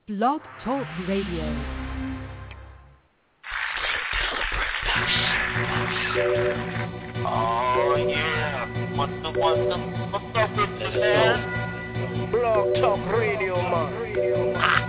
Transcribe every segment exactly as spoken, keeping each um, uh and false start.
Blog Talk Radio. Oh yeah, what's the what's the what's up with you, man? Blog Talk Radio, man.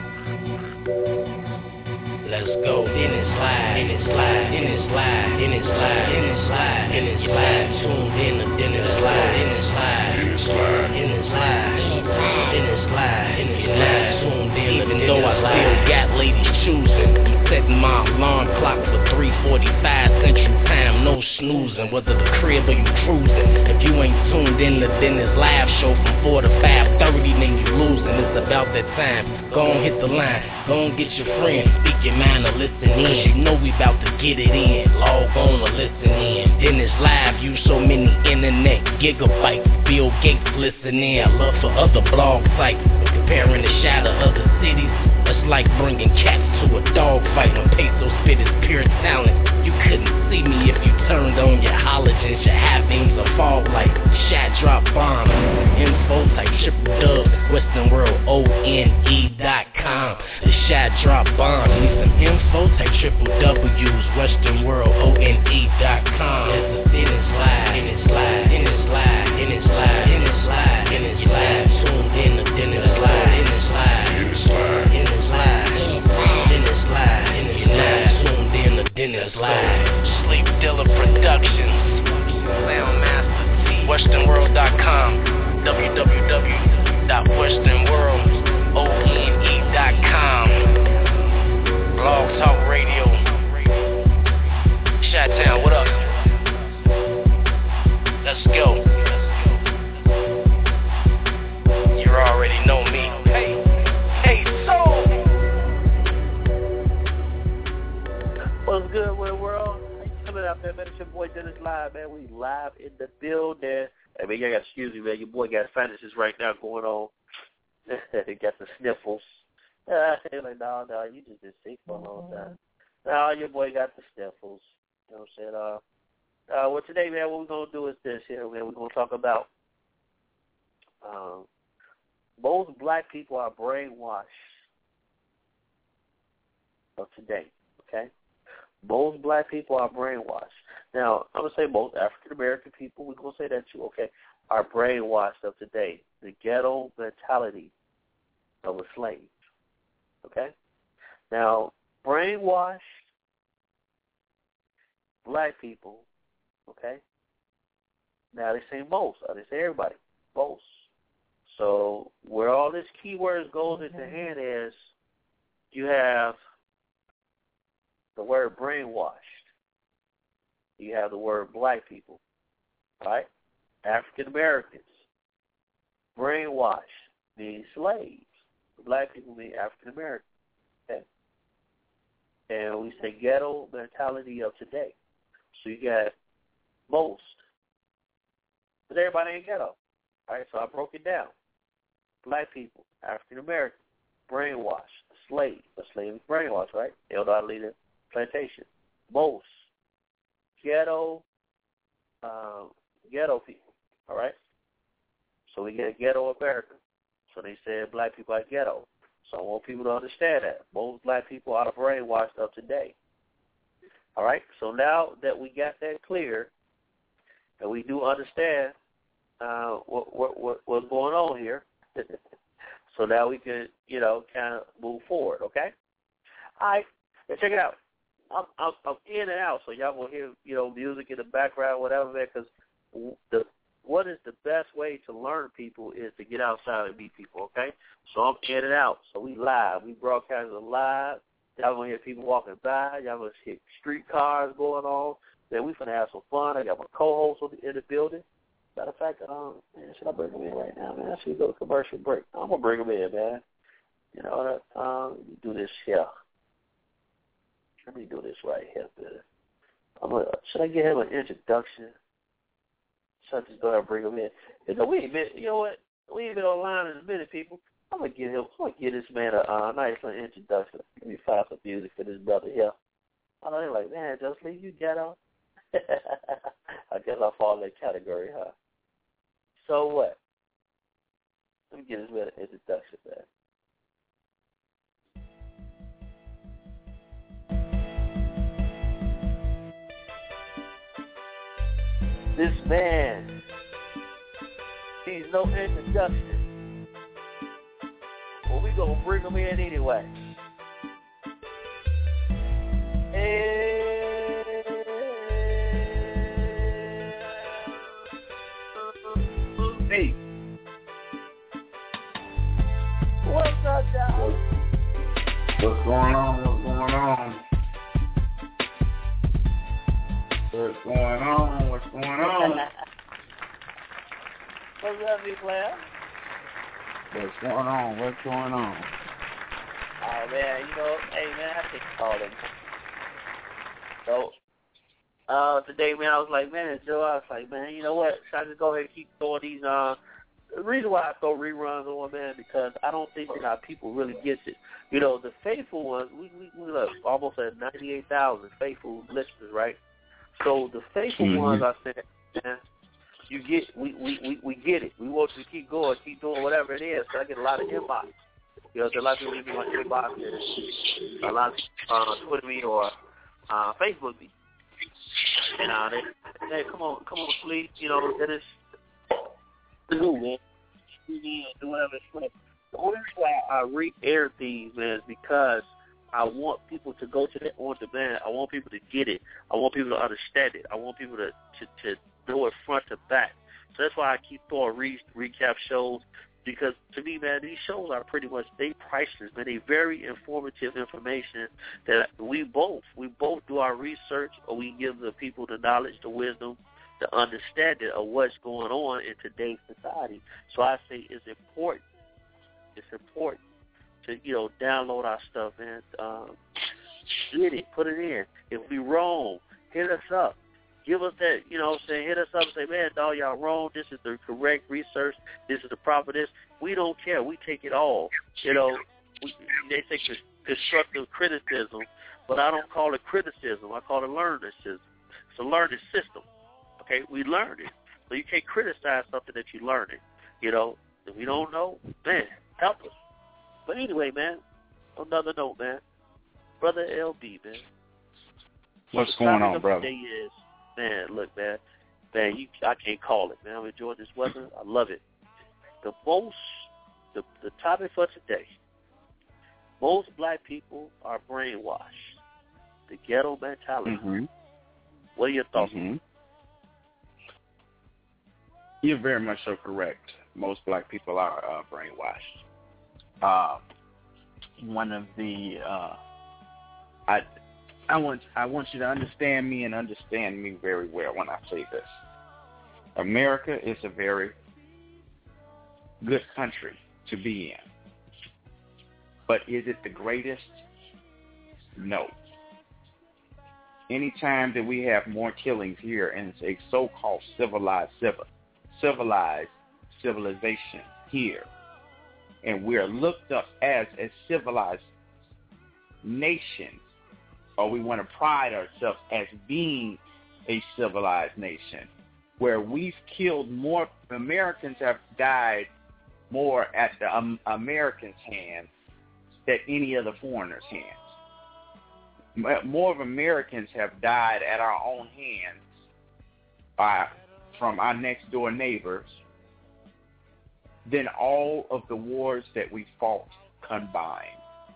Let's go. In it slide, in it slide, in it slide, in it slide, in it slide, in it slide. Tuned in, then it slide, in it slide, in it slide, in it slide, in it slide, in it slide. Tuned in, even though I still got ladies choosing. Setting my alarm clock for three forty-five Central Time, no snoozing. Whether the crib or you cruising, if you ain't tuned in to Dennis live show from four to five thirty, then you losing. It's about that time. Go on, hit the line. Go on, get your friend. Speak your mind or listen in. You know we about to get it in. Log on or listen in. Dennis live use so many internet gigabytes. Bill Gates listen in. I love for other blog sites. Comparing the shot of other cities. It's like bringing cats to a dog fight. When Peso spit his pure talent, you couldn't see me if you turned on your halogens. Your high beams or fog light. Shot drop bombs. Info type triple dub. Western World O N E dot com. The shot drop bombs. Need some info type triple W's. Western World O N E dot com. It's a in it slide, in it slide, in it slide, in it slide, in it slide, in it slide. Tuned in the dinner slide, in it slide, in it slide, in it slide, in it slide, in it slide. Tuned in the dinner slide. Sleep Dealer Productions. Soundmaster T. Western World dot com. w w w dot western world o n e dot com. Blog Talk Radio. Chi-Town, what up? Let's go. You already know me. Hey, hey, so. What's good, with the world? Coming out there, man. It's your boy Dennis Live, man. We live in the building. Hey, man, you got to excuse me, man. Your boy got sinuses right now going on. He got the sniffles. Uh, they're like, no, no, you just been sick for a long time. No, your boy got the sniffles. You know what I'm saying? Uh, uh, well, today, man, what we're going to do is this here, man. We're going to talk about um, most black people are brainwashed of today, okay? Most black people are brainwashed. Now, I'm going to say most African-American people, we're going to say that too, okay, are brainwashed of today. The ghetto mentality of a slave, okay? Now, brainwashed black people, okay? Now, they say most. They say everybody, most. So where all this keywords goes into hand is you have the word brainwashed. You have the word black people, right? African Americans. Brainwashed means slaves. Black people mean African Americans. Okay? And we say ghetto mentality of today. So you got most. But everybody ain't ghetto. All right, so I broke it down. Black people, African American, brainwashed, slave. A slave is brainwashed, right? They don't know how to lead a plantation. Most. Ghetto, um, ghetto people, all right? So we get ghetto America. So they said black people are ghetto. So I want people to understand that. Most black people are brainwashed of today. All right? So now that we got that clear, and we do understand uh, what, what, what what's going on here, so now we can, you know, kind of move forward, okay? All right, now check it out. I'm, I'm, I'm in and out, so y'all will hear, you know, music in the background, whatever, man, because the what is the best way to learn people is to get outside and meet people, okay? So I'm in and out. So we live. We broadcast live. Y'all going to hear people walking by. Y'all going to hear street cars going on. Then we finna have some fun. I got my co-host in the building. Matter of fact, um, man, should I bring them in right now, man? I should go to commercial break. I'm going to bring them in, man. You know, um, let me do this here. Let me do this right here, man. I'm gonna, should I give him an introduction? Should I just go ahead and bring him in? You know, we ain't been, you know what? We ain't been online in a minute, people. I'm gonna give him, I'm gonna give this man a uh, nice little introduction. Let me find some music for this brother here. I know they're like, man, just leave you ghetto. I guess I fall in that category, huh? So what? Let me get this man an introduction, man. This man needs no introduction. Well, we gonna bring him in anyway. And hey, what's up, y'all? What's going on? What's going on? What's going on? What's going on? What's up, big player? What's going on? What's going on? Oh, man, you know, hey, man, I think call him. So, uh, today, man, I was like, man, Joe, I was like, man, you know what? Should I just go ahead and keep throwing these, uh, the reason why I throw reruns on, man, because I don't think that our people really get it. You know, the faithful ones, we, we, we look almost at ninety-eight thousand faithful listeners, right? So the faithful mm-hmm. ones, I said, man, you get, we, we, we, we get it. We want you to keep going, keep doing whatever it is. So I get a lot of inbox. You know, there's a lot of people leave me on inbox, and a lot of people uh, Twitter me or uh, Facebook me. And uh, they, hey, come on, come on, please. You know, that is do, man. Do whatever it's for. The only reason why I re-air these, man, is because I want people to go to that on demand. I want people to get it. I want people to understand it. I want people to, to, to know it front to back. So that's why I keep throwing re- recap shows, because to me, man, these shows are pretty much, they priceless, man. They very informative information that we both, we both do our research, or we give the people the knowledge, the wisdom, the understanding of what's going on in today's society. So I say it's important. It's important to, you know, download our stuff, man. Um, get it, put it in. If we wrong, hit us up. Give us that, you know what I'm saying, hit us up and say, man, dog, y'all wrong. This is the correct research. This is the proper this. We don't care. We take it all. You know, we, they say constructive criticism, but I don't call it criticism. I call it learning system. It's a learning system. Okay, we learn it. So you can't criticize something that you learn it. You know, if we don't know, man, help us. But anyway, man, on another note, man, Brother L B, man. What's going on, brother? Today is, man, look, man, man, you, I can't call it, man. I'm enjoying this weather. I love it. The most, the, the topic for today, most black people are brainwashed. The ghetto mentality. Mm-hmm. What are your thoughts mm-hmm. on it? You're very much so correct. Most black people are uh, brainwashed. Uh, one of the, uh, I, I want, I want you to understand me and understand me very well when I say this. America is a very good country to be in, but is it the greatest? No. Anytime that we have more killings here in a so-called civilized civil, civilized civilization here, and we are looked up as a civilized nation, or we want to pride ourselves as being a civilized nation, where we've killed more, Americans have died more at the um, Americans' hands than any other foreigners' hands. More of Americans have died at our own hands by, from our next door neighbors than all of the wars that we fought combined.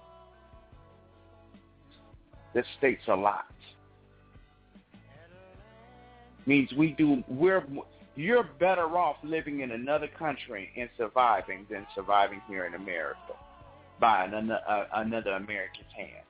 This states a lot. Means we do, we're, you're better off living in another country and surviving than surviving here in America by another, uh, another American's hands.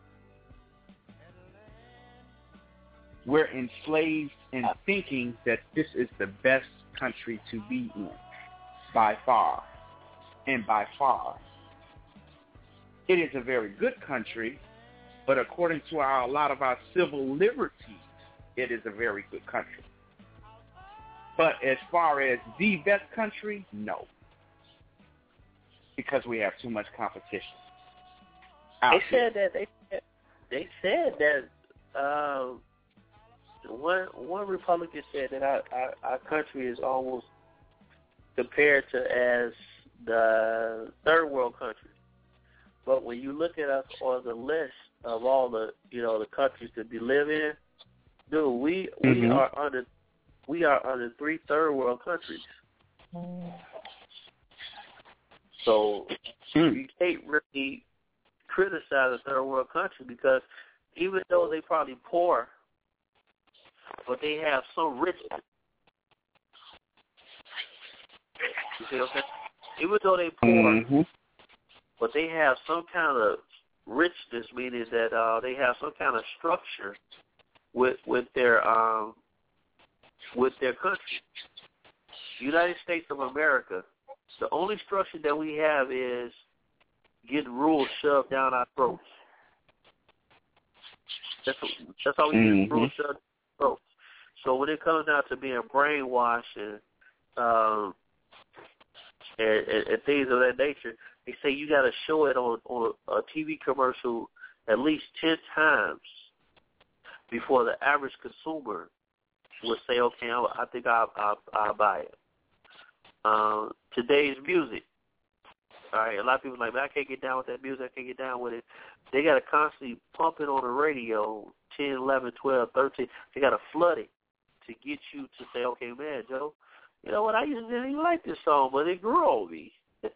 We're enslaved in thinking that this is the best country to be in, by far, and by far. It is a very good country, but according to our, a lot of our civil liberties, it is a very good country. But as far as the best country, no. Because we have too much competition. They said that, they, they said that, uh, One one Republican said that our, our, our country is almost compared to as the third world country. But when you look at us on the list of all the, you know, the countries that we live in, dude, we mm-hmm. we are under we are under three third world countries. So Hmm. you can't really criticize a third world country because even though they probably poor, but they have some richness. You see what I'm saying? Even though they poor, Mm-hmm. but they have some kind of richness, meaning that uh, they have some kind of structure with with their um, with their country. United States of America, the only structure that we have is getting rules shoved down our throats. That's that's all we Mm-hmm. get, rules shoved down our throats. So when it comes down to being brainwashed and um, and, and, and things of that nature, they say you got to show it on, on a T V commercial at least ten times before the average consumer would say, okay, I, I think I'll, I'll, I'll buy it. Um, today's music. All right, a lot of people are like, man, I can't get down with that music. I can't get down with it. They got to constantly pump it on the radio, ten, eleven, twelve, thirteen. They got to flood it to get you to say, okay, man, Joe, you know what, I used to didn't even like this song, but it grew on me.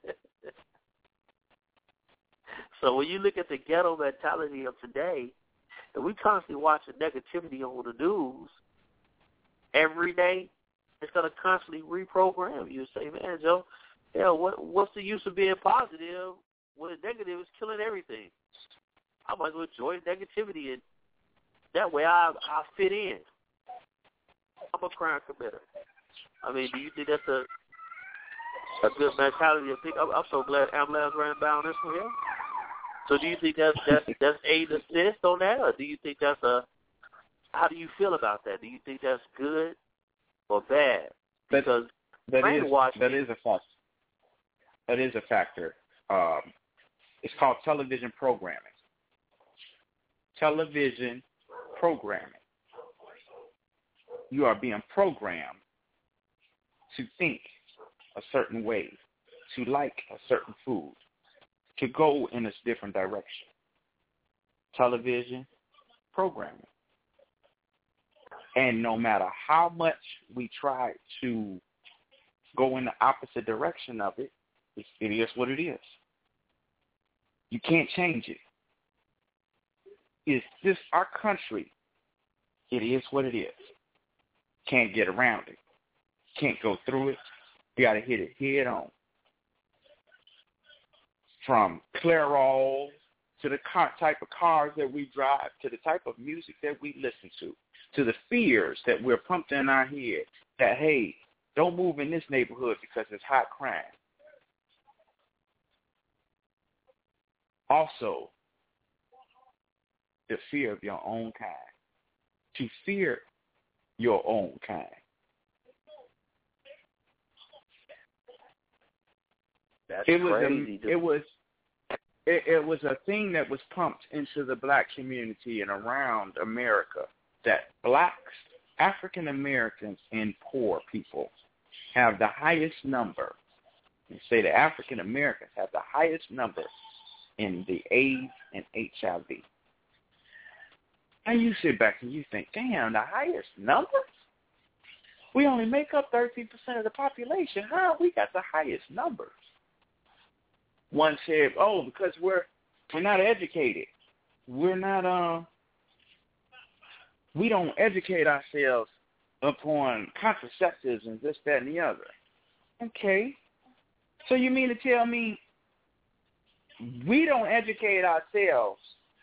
So when you look at the ghetto mentality of today, and we constantly watching negativity on the news every day, it's going to constantly reprogram you. Say, man, Joe, yeah, what what's the use of being positive when the negative is killing everything? I might as well enjoy negativity, and that way I I fit in. I'm a crime committer. I mean, do you think that's a a good mentality to think? I'm, I'm so glad Ambulance ran down this one here. So do you think that's that's that's aid assist on that, or do you think that's a? How do you feel about that? Do you think that's good or bad? Because that, that is brainwashing that is a factor. That is a factor. Um, it's called television programming. Television programming. You are being programmed to think a certain way, to like a certain food, to go in a different direction. Television programming. And no matter how much we try to go in the opposite direction of it, it is what it is. You can't change it. It's just our country. It is what it is. Can't get around it. Can't go through it. You got to hit it head on. From Clairol to the car, type of cars that we drive, to the type of music that we listen to, to the fears that we're pumped in our head that, hey, don't move in this neighborhood because it's high crime. Also, the fear of your own kind. To fear your own kind. That's it was crazy. A, it was it, it was a thing that was pumped into the black community and around America that blacks, African Americans, and poor people have the highest number. And say the African Americans have the highest number in the AIDS and H I V. And you sit back and you think, damn, the highest number? We only make up thirteen percent of the population. How we got the highest numbers? One said, oh, because we're we're not educated. We're not um we don't educate ourselves upon contraceptives and this, that, and the other. Okay. So you mean to tell me we don't educate ourselves,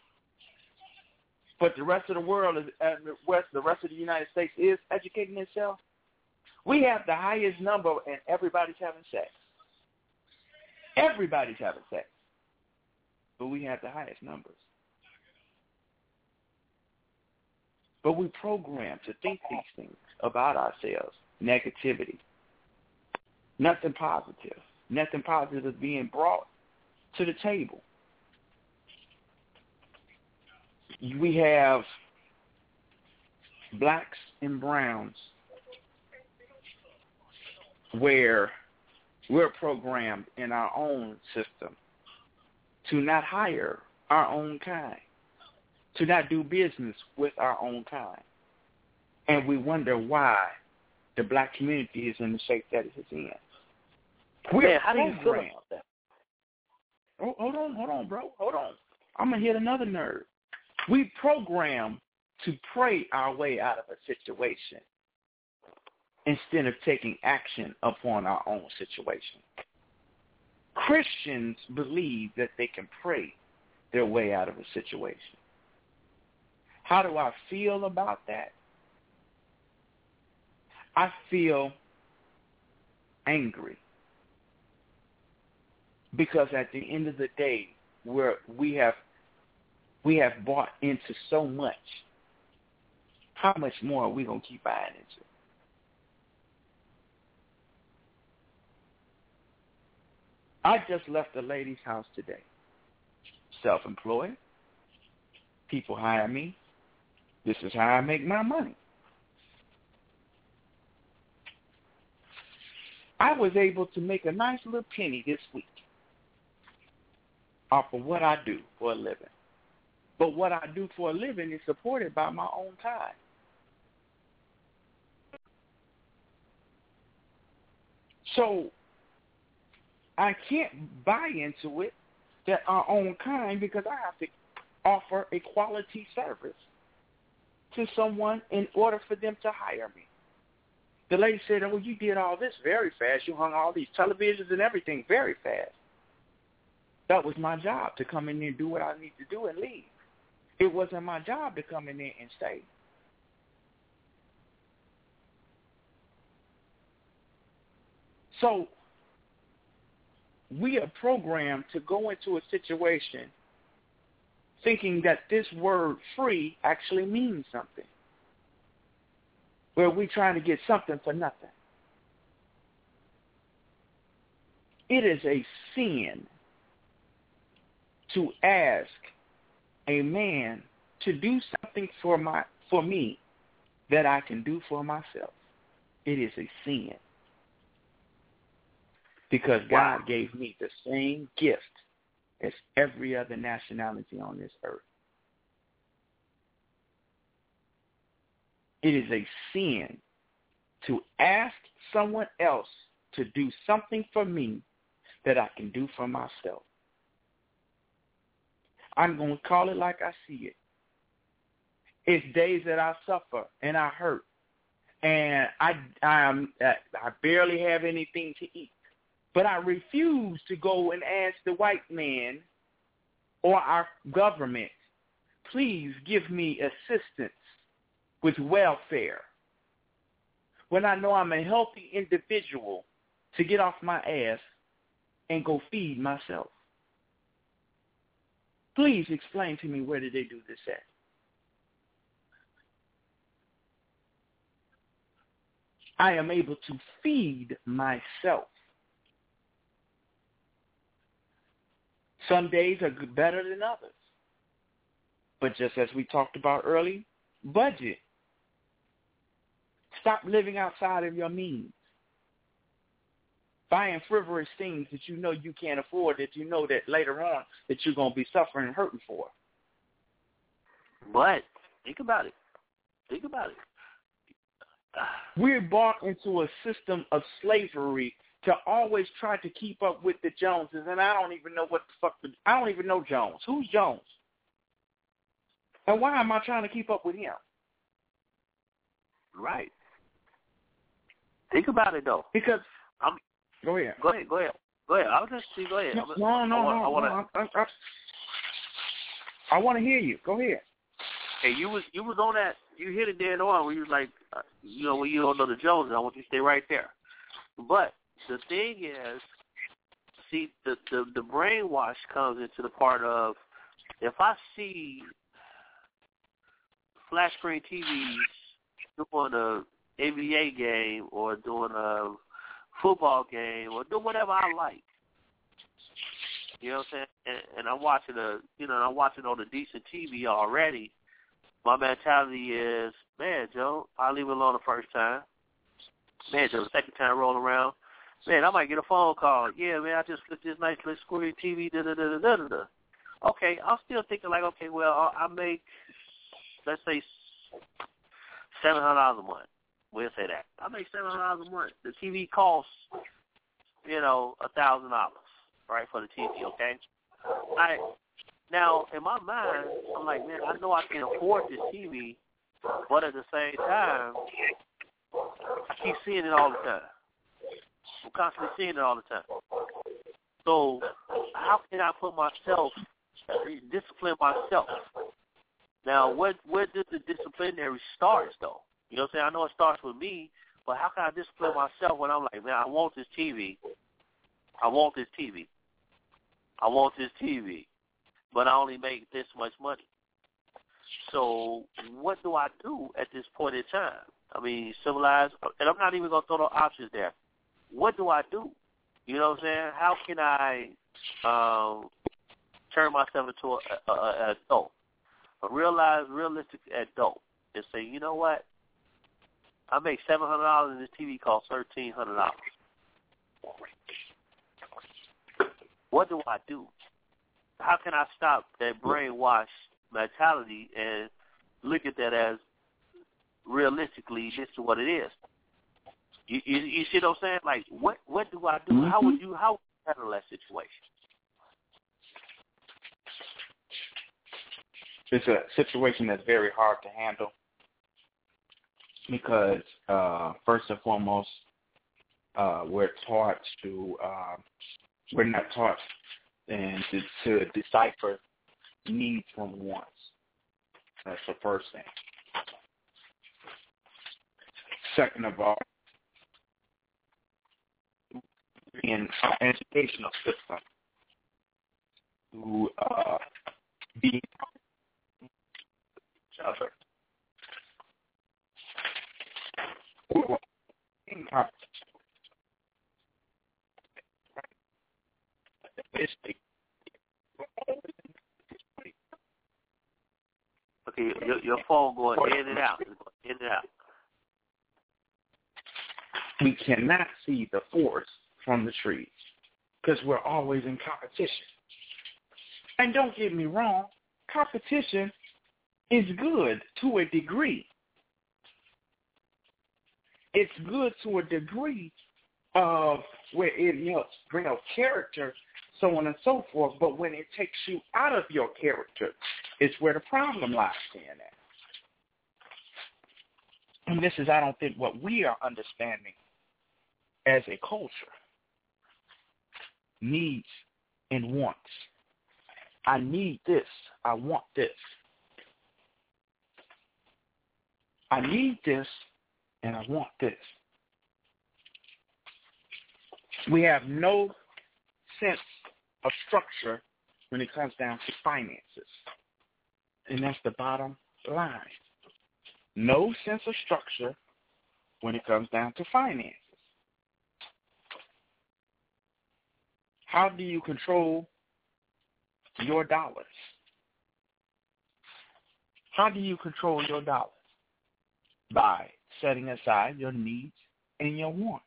but the rest of the world is, uh, the rest, the rest of the United States is educating itself? We have the highest number, and everybody's having sex. Everybody's having sex, but we have the highest numbers. But we program to think these things about ourselves. Negativity. Nothing positive. Nothing positive is being brought to the table. We have blacks and browns where we're programmed in our own system to not hire our own kind, to not do business with our own kind. And we wonder why the black community is in the shape that it is in. We're Man, how do you feel about that? Oh, hold on, hold on, bro. Hold on. I'm going to hit another nerve. We program to pray our way out of a situation instead of taking action upon our own situation. Christians believe that they can pray their way out of a situation. How do I feel about that? I feel angry. Because at the end of the day, we're, we have we have bought into so much. How much more are we going to keep buying into? I just left a lady's house today. Self-employed. People hire me. This is how I make my money. I was able to make a nice little penny this week off of what I do for a living. But what I do for a living is supported by my own tithe. So I can't buy into it that our own kind because I have to offer a quality service to someone in order for them to hire me. The lady said, oh, you did all this very fast. You hung all these televisions and everything very fast. That was my job, to come in there and do what I need to do and leave. It wasn't my job to come in there and stay. So we are programmed to go into a situation thinking that this word free actually means something, where we're trying to get something for nothing. It is a sin to ask a man to do something for my for me that I can do for myself. It is a sin. Because Wow. God gave me the same gift as every other nationality on this earth. It is a sin to ask someone else to do something for me that I can do for myself. I'm going to call it like I see it. It's days that I suffer and I hurt, and I I'm, I barely have anything to eat. But I refuse to go and ask the white man or our government, please give me assistance with welfare, when I know I'm a healthy individual to get off my ass and go feed myself. Please explain to me, where did they do this at? I am able to feed myself. Some days are better than others. But just as we talked about early, budget. Stop living outside of your means. Buying frivolous things that you know you can't afford, that you know that later on that you're going to be suffering and hurting for. But think about it. Think about it. We're bought into a system of slavery to always try to keep up with the Joneses, and I don't even know what the fuck. The, I don't even know Jones. Who's Jones? And why am I trying to keep up with him? Right. Think about it though. Because I'm. Go ahead. Go ahead. Go ahead. Go ahead. I'll just see. Go ahead. No, no, no, I, no. I want no I, I, I, I want to hear you. Go ahead. Hey, you was you was on that. You hit it dead on. Where you was like, uh, you know, when you don't know the Joneses, I want you to stay right there. But the thing is, see, the, the the brainwash comes into the part of, if I see flat screen T Vs doing a N B A game or doing a football game or doing whatever I like, you know what I'm saying? And, and I'm watching a, you know, I'm watching on a decent T V already. My mentality is, man, Joe, I'll leave it alone the first time. Man, Joe, the second time roll around, man, I might get a phone call. Yeah, man, I just flipped this nice little square T V, da da da da da da. Okay, I'm still thinking like, okay, well, I make, let's say, seven hundred dollars a month. we'll say that. I make seven hundred dollars a month. The T V costs, you know, a thousand dollars, right, for the T V. Okay. I now in my mind, I'm like, man, I know I can afford this T V, but at the same time, I keep seeing it all the time. I'm constantly seeing it all the time. So how can I put myself, discipline myself? Now, where where does the disciplinary start, though? You know what I'm saying? I know it starts with me, but how can I discipline myself when I'm like, man, I want this T V. I want this T V. I want this T V, but I only make this much money. So what do I do at this point in time? I mean, civilized, and I'm not even going to throw no options there. What do I do? You know what I'm saying? How can I um, turn myself into a, a, a adult, a realized, realistic adult, and say, you know what? I make seven hundred dollars and this T V costs thirteen hundred dollars. What do I do? How can I stop that brainwash mentality and look at that as realistically this is what it is? You, you, you see what I'm saying? Like, what what do I do? Mm-hmm. How would you how would you handle that situation? It's a situation that's very hard to handle because, uh, first and foremost, uh, we're taught to, uh, we're not taught and to, to decipher needs from wants. That's the first thing. Second of all, in our educational system, to uh, be each other. Okay, your, your phone going in and out, in and out. We cannot see the forest from the trees because we're always in competition. And don't get me wrong, competition is good to a degree. It's good to a degree of where it helps bring out character, so on and so forth, but when it takes you out of your character, it's where the problem lies in at. And this is, I don't think, what we are understanding as a culture. Needs and wants. I need this. I want this. I need this and I want this. We have no sense of structure when it comes down to finances. And that's the bottom line. No sense of structure when it comes down to finances. How do you control your dollars? How do you control your dollars? By setting aside your needs and your wants.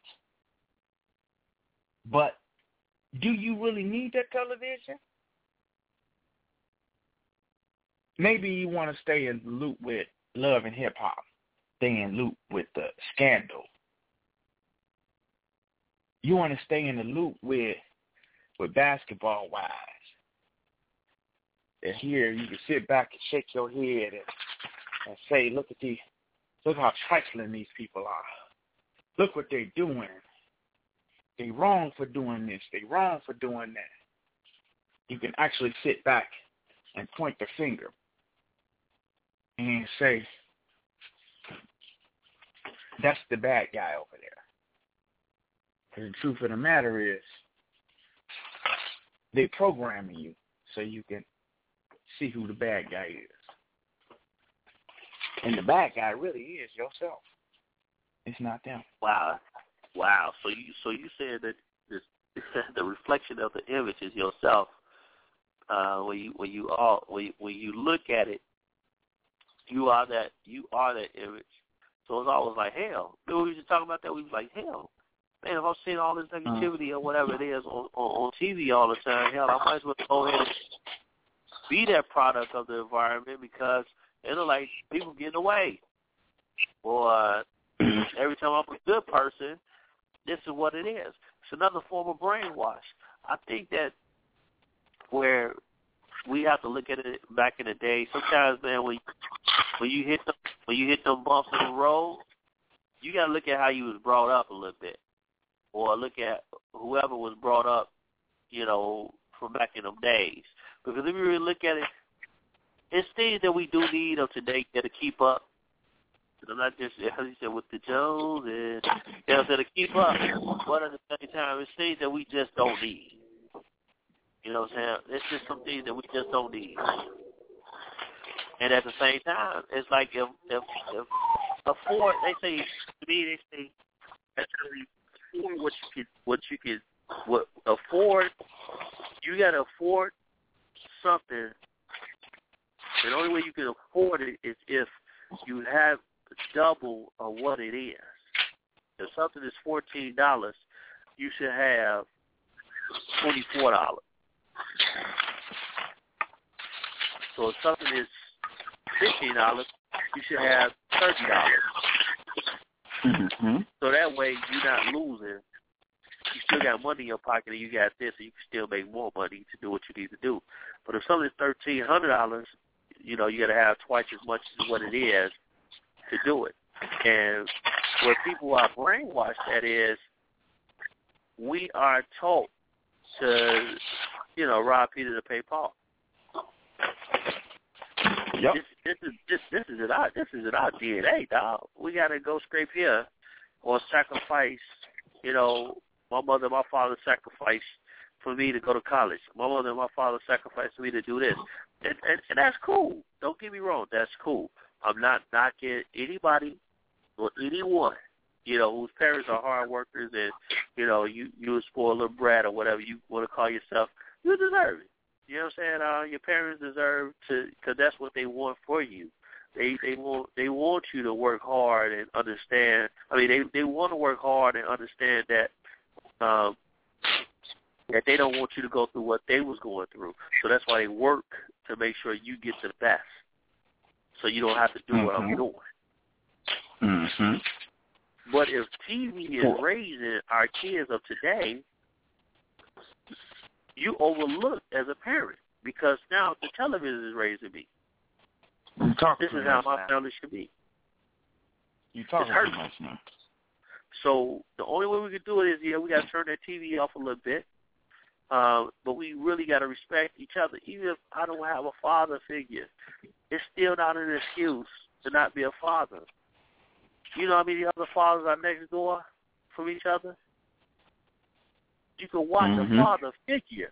But do you really need that television? Maybe you want to stay in loop with Love and Hip Hop, stay in loop with the Scandal. You want to stay in the loop with with Basketball Wives. And here you can sit back and shake your head and, and say, look at the, look how trifling these people are. Look what they're doing. They wrong for doing this. They wrong for doing that. You can actually sit back and point the finger and say, that's the bad guy over there. And the truth of the matter is, they're programming you so you can see who the bad guy is. And the bad guy really is yourself. It's not them. Wow. Wow. So you so you said that this, the reflection of the image is yourself. Uh, when you when you all when you, when you look at it, you are that you are that image. So it's always like hell. Remember we were just talking about that. We was like hell. Man, if I'm seeing all this negativity or whatever it is on, on, on T V all the time, hell, I might as well go ahead and be that product of the environment because it'll like people getting away. Or Every time I'm a good person, this is what it is. It's another form of brainwash. I think that where we have to look at it back in the day, sometimes, man, when when you hit the when you hit them bumps in the road, you got to look at how you was brought up a little bit, or look at whoever was brought up, you know, from back in them days. Because if you really look at it, it's things that we do need of today that to keep up. I'm not just, as you said, with the Jones and, you know, to keep up. But at the same time, it's things that we just don't need. You know what I'm saying? It's just some things that we just don't need. And at the same time, it's like if if, if afford, they say, to me, they say, afford what you can, what you can, what afford, you got to afford something. And the only way you can afford it is if you have double of what it is. If something is fourteen dollars, you should have twenty-four dollars. So if something is fifteen dollars, you should have thirty dollars. Mm-hmm. So that way you're not losing. You still got money in your pocket and you got this, and you can still make more money to do what you need to do. But if something is thirteen hundred dollars, you know, you got to have twice as much as what it is to do it. And where people are brainwashed, that is, we are taught to, you know, rob Peter to pay Paul. Yep. This, this is this this is in our this is in our D N A, dog. We gotta go scrape here or sacrifice. You know, my mother and my father sacrificed for me to go to college. My mother and my father sacrificed for me to do this, and, and, and that's cool. Don't get me wrong, that's cool. I'm not knocking anybody or anyone, you know, whose parents are hard workers and, you know, you, you a spoiled little brat or whatever you want to call yourself. You deserve it. You know what I'm saying? Uh, your parents deserve to, because that's what they want for you. They they want they want you to work hard and understand. I mean, they they want to work hard and understand that um, that they don't want you to go through what they was going through. So that's why they work to make sure you get the best. So you don't have to do mm-hmm. what I'm doing. Mm-hmm. But if T V is raising our kids of today, you overlook as a parent because now the television is raising me. This is how my family should be. You talking too much now. So the only way we can do it is, yeah, we got to turn that T V off a little bit. Uh, but we really got to respect each other. Even if I don't have a father figure, it's still not an excuse to not be a father. You know how many other fathers are next door from each other? You can watch mm-hmm. a father figure.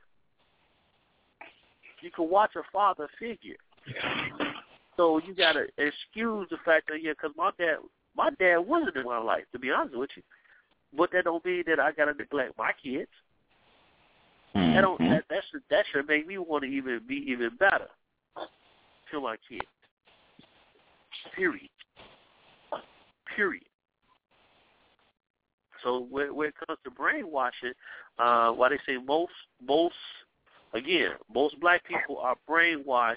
You can watch a father figure. So you got to excuse the fact that, yeah, because my dad, my dad wasn't in my life, to be honest with you. But that don't mean that I got to neglect my kids. Mm-hmm. That, don't, that, that, should, that should make me want to even be even better to my kids. Period. Period. So when, when it comes to brainwashing, uh, why they say most, most, again, most black people are brainwashed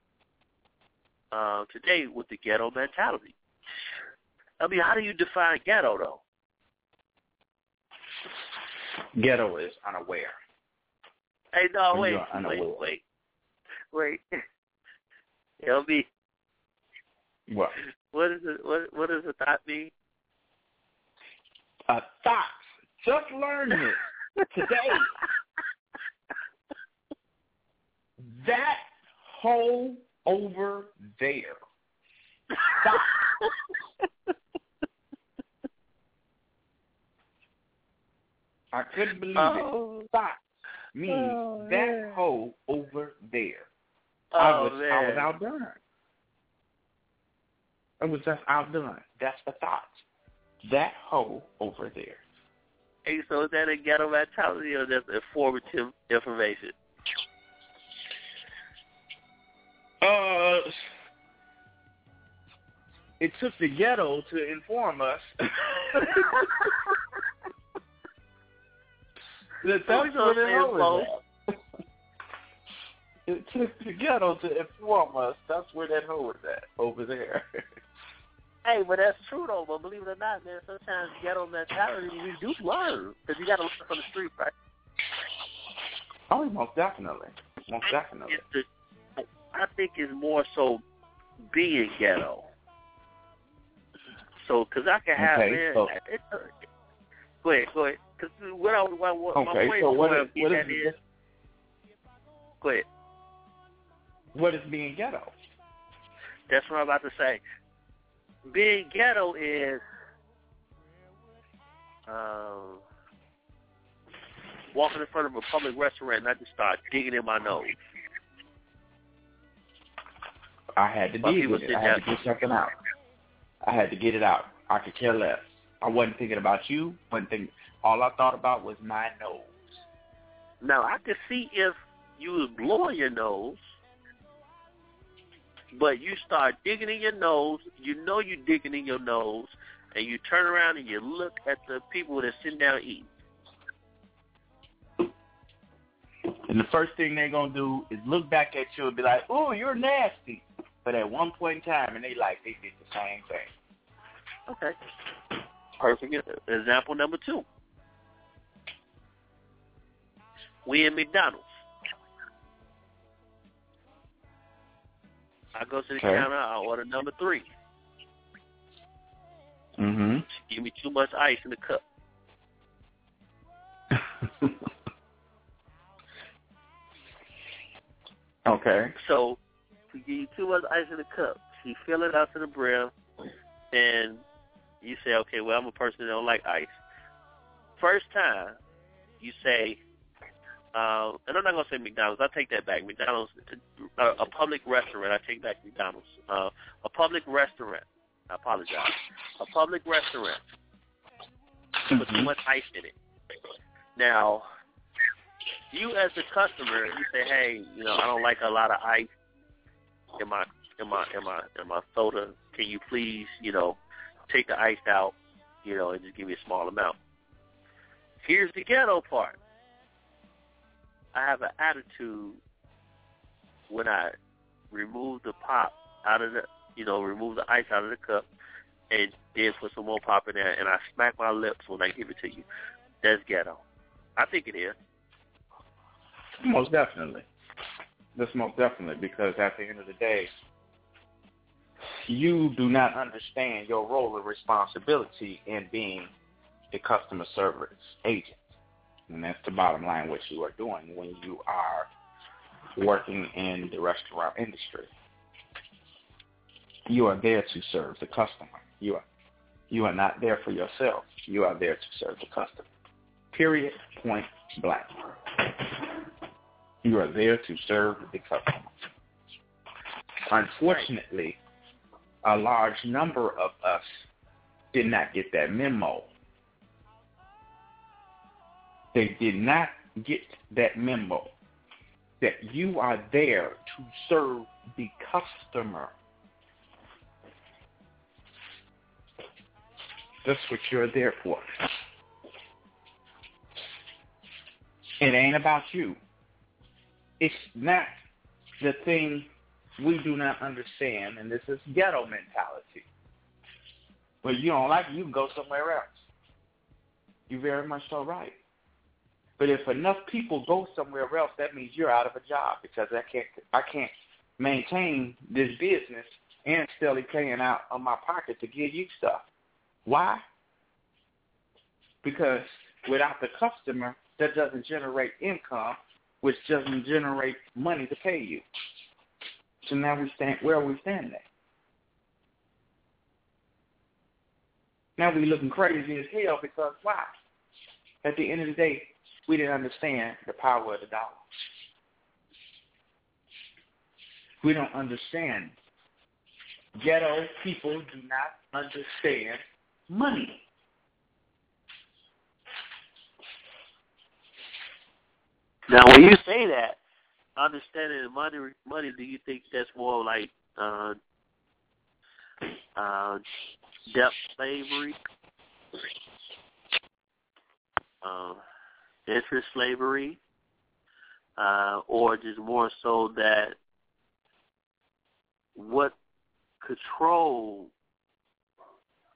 uh, today with the ghetto mentality. I mean, how do you define ghetto, though? Ghetto is unaware. Hey, no, When wait, wait, wait, wait. L B. What? What is it? What What does a thought mean? A thought. Just learned it today. That hole over there. Thought. I couldn't believe oh. it. Thought means oh, that man. hole over there. Oh, I was man. I was outdone. I was just outdone. That's the thought. That hole over there. Hey, so is that a ghetto mentality or just informative information? Uh, it took the ghetto to inform us. that that's what it was at. It took the ghetto to inform us. That's where that hole is at, over there. Hey, but that's true though. But believe it or not, man, sometimes ghetto mentality we do learn because you got to learn from the street, right? Oh, most definitely, most definitely. It's the, I think it's more so being ghetto. So, because I can have, okay, man, so, it's a, go ahead, go ahead. Because what I, what, what, okay, my point so what is, is, what is, is, go ahead. What is being ghetto? That's what I'm about to say. Being ghetto is um, walking in front of a public restaurant and I just start digging in my nose. I had to dig with it. I had to get something out. I had to get it out. I could care less. I wasn't thinking about you. Wasn't thinking. All I thought about was my nose. Now, I could see if you was blowing your nose, but you start digging in your nose, you know you're digging in your nose, and you turn around and you look at the people that's sitting down eating. And the first thing they're going to do is look back at you and be like, oh, you're nasty. But at one point in time, and they like, they did the same thing. Okay. Perfect example number two. We in McDonald's. I go to the okay. counter, I order number three. Mm-hmm. She give me too much ice in the cup. Okay. So, she give you too much ice in the cup. She fill it out to the brim, and you say, okay, well, I'm a person that don't like ice. First time, you say, uh, and I'm not going to say McDonald's. I take that back. McDonald's, a, a public restaurant. I take back McDonald's. Uh, a public restaurant. I apologize. A public restaurant with too much ice in it. Now, you as a customer, you say, hey, you know, I don't like a lot of ice in my in my in my in my soda. Can you please, you know, take the ice out, you know, and just give me a small amount. Here's the ghetto part. I have an attitude when I remove the pop out of the, you know, remove the ice out of the cup and then put some more pop in there, and I smack my lips when I give it to you. That's ghetto. I think it is. Most definitely. That's most definitely, because at the end of the day, you do not understand your role and responsibility in being a customer service agent. And that's the bottom line what you are doing when you are working in the restaurant industry. You are there to serve the customer. You are you are not there for yourself. You are there to serve the customer. Period, point blank. You are there to serve the customer. Unfortunately, a large number of us did not get that memo. They did not get that memo that you are there to serve the customer. That's what you're there for. It ain't about you. It's not the thing we do not understand, and this is ghetto mentality. Well, you don't like it, you can go somewhere else. You're very much so right. But if enough people go somewhere else, that means you're out of a job, because I can't I can't maintain this business and still be paying out of my pocket to give you stuff. Why? Because without the customer, that doesn't generate income, which doesn't generate money to pay you. So now we stand where are we standing at? Now we looking crazy as hell because why? At the end of the day, we didn't understand the power of the dollar. We don't understand. Ghetto people do not understand money. Now, when you say that, understanding the money, money, do you think that's more like uh, uh, debt slavery, uh, interest slavery, uh, or just more so that what control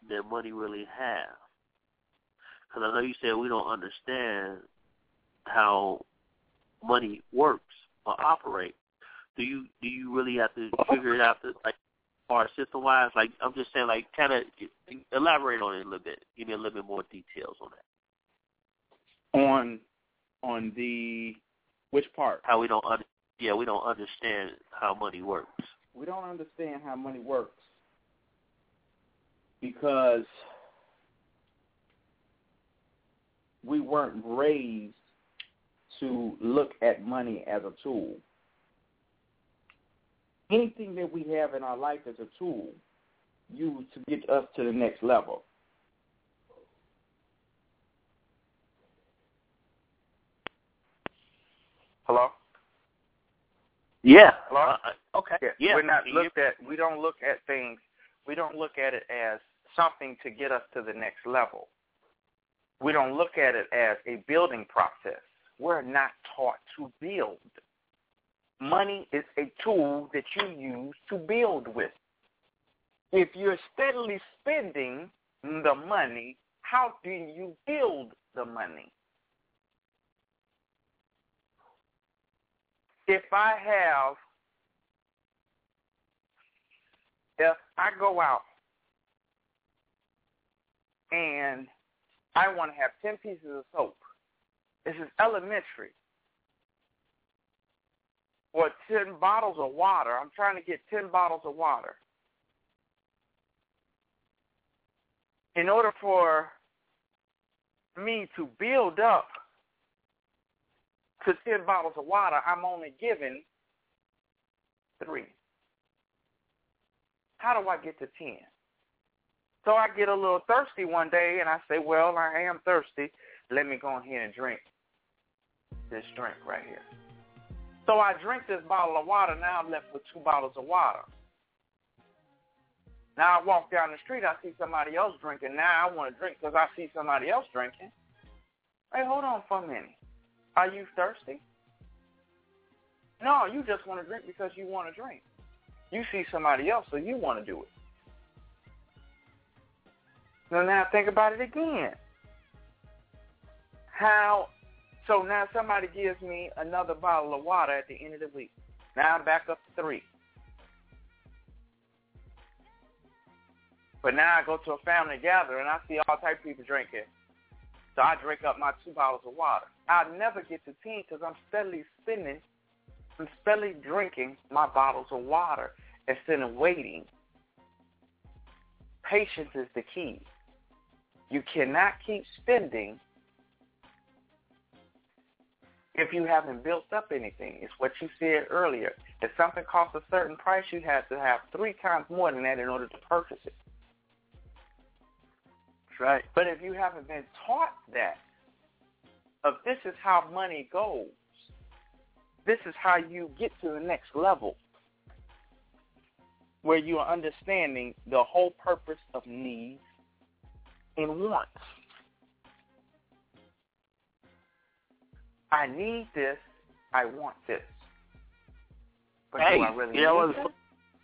than money really have? Because I know you said we don't understand how money works or operates. Do you do you really have to figure it out, to, like, or system wise? Like, I'm just saying, like, kind of elaborate on it a little bit. Give me a little bit more details on that. On on the which part? How we don't under, yeah we don't understand how money works. We don't understand how money works because we weren't raised to look at money as a tool. Anything that we have in our life is a tool used to get us to the next level. Hello? Yeah. Hello? Uh, okay. Yeah. Yeah. We're not looked at. We don't look at things. We don't look at it as something to get us to the next level. We don't look at it as a building process. We're not taught to build. Money is a tool that you use to build with. If you're steadily spending the money, how do you build the money? If I have, if I go out and I want to have ten pieces of soap, this is elementary. Or ten bottles of water. I'm trying to get ten bottles of water. In order for me to build up to ten bottles of water, I'm only given three. How do I get to ten? So I get a little thirsty one day, and I say, well, I am thirsty. Let me go ahead and drink this drink right here. So I drink this bottle of water. Now I'm left with two bottles of water. Now I walk down the street. I see somebody else drinking. Now I want to drink because I see somebody else drinking. Hey, hold on for a minute. Are you thirsty? No, you just want to drink because you want to drink. You see somebody else, so you want to do it. So now think about it again. How, so now somebody gives me another bottle of water at the end of the week. Now I'm back up to three. But now I go to a family gathering and I see all types of people drinking. So I drink up my two bottles of water. I'll never get to ten because I'm steadily spending, I'm steadily drinking my bottles of water instead of waiting. Patience is the key. You cannot keep spending if you haven't built up anything. It's what you said earlier. If something costs a certain price, you have to have three times more than that in order to purchase it. That's right. But if you haven't been taught that, of this is how money goes, this is how you get to the next level, where you are understanding the whole purpose of needs and wants. I need this. I want this. But hey, do I really you know need what? this?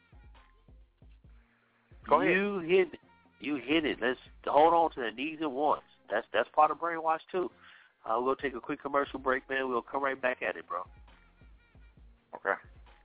Go ahead. You hit it. You hit it. Let's hold on to the needs and wants. That's that's part of brainwash too. Uh, we'll take a quick commercial break, man. We'll come right back at it, bro. Okay.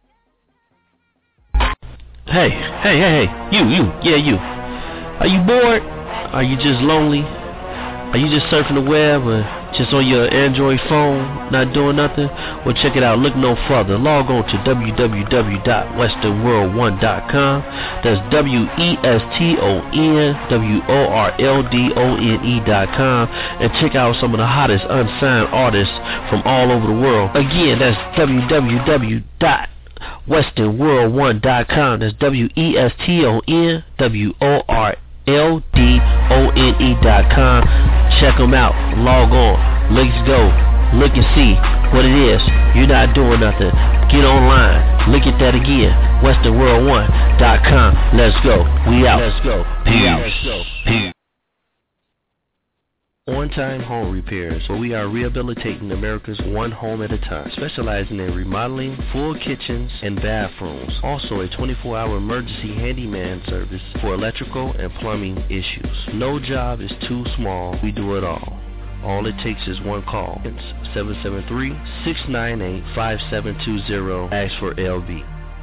Hey, hey, hey, hey, you, you, yeah, you. Are you bored? Are you just lonely? Are you just surfing the web or just on your Android phone, not doing nothing? Well, check it out. Look no further. Log on to w w w dot western world one dot com. That's W E S T O N W O R L D O N E dot com. And check out some of the hottest unsigned artists from all over the world. Again, that's w w w dot western world one dot com. That's W E S T O N W O R L D O N E dot com. Check them out. Log on. Let's go. Look and see what it is. You're not doing nothing. Get online. Look at that again. western world one dot com. Let's go. We out. Let's go. Peace. Let's go. Peace. On-Time Home Repairs, where we are rehabilitating America's one home at a time, specializing in remodeling, full kitchens, and bathrooms. Also a twenty-four hour emergency handyman service for electrical and plumbing issues. No job is too small. We do it all. All it takes is one call. It's seven seven three, six nine eight, five seven two zero. Ask for L B.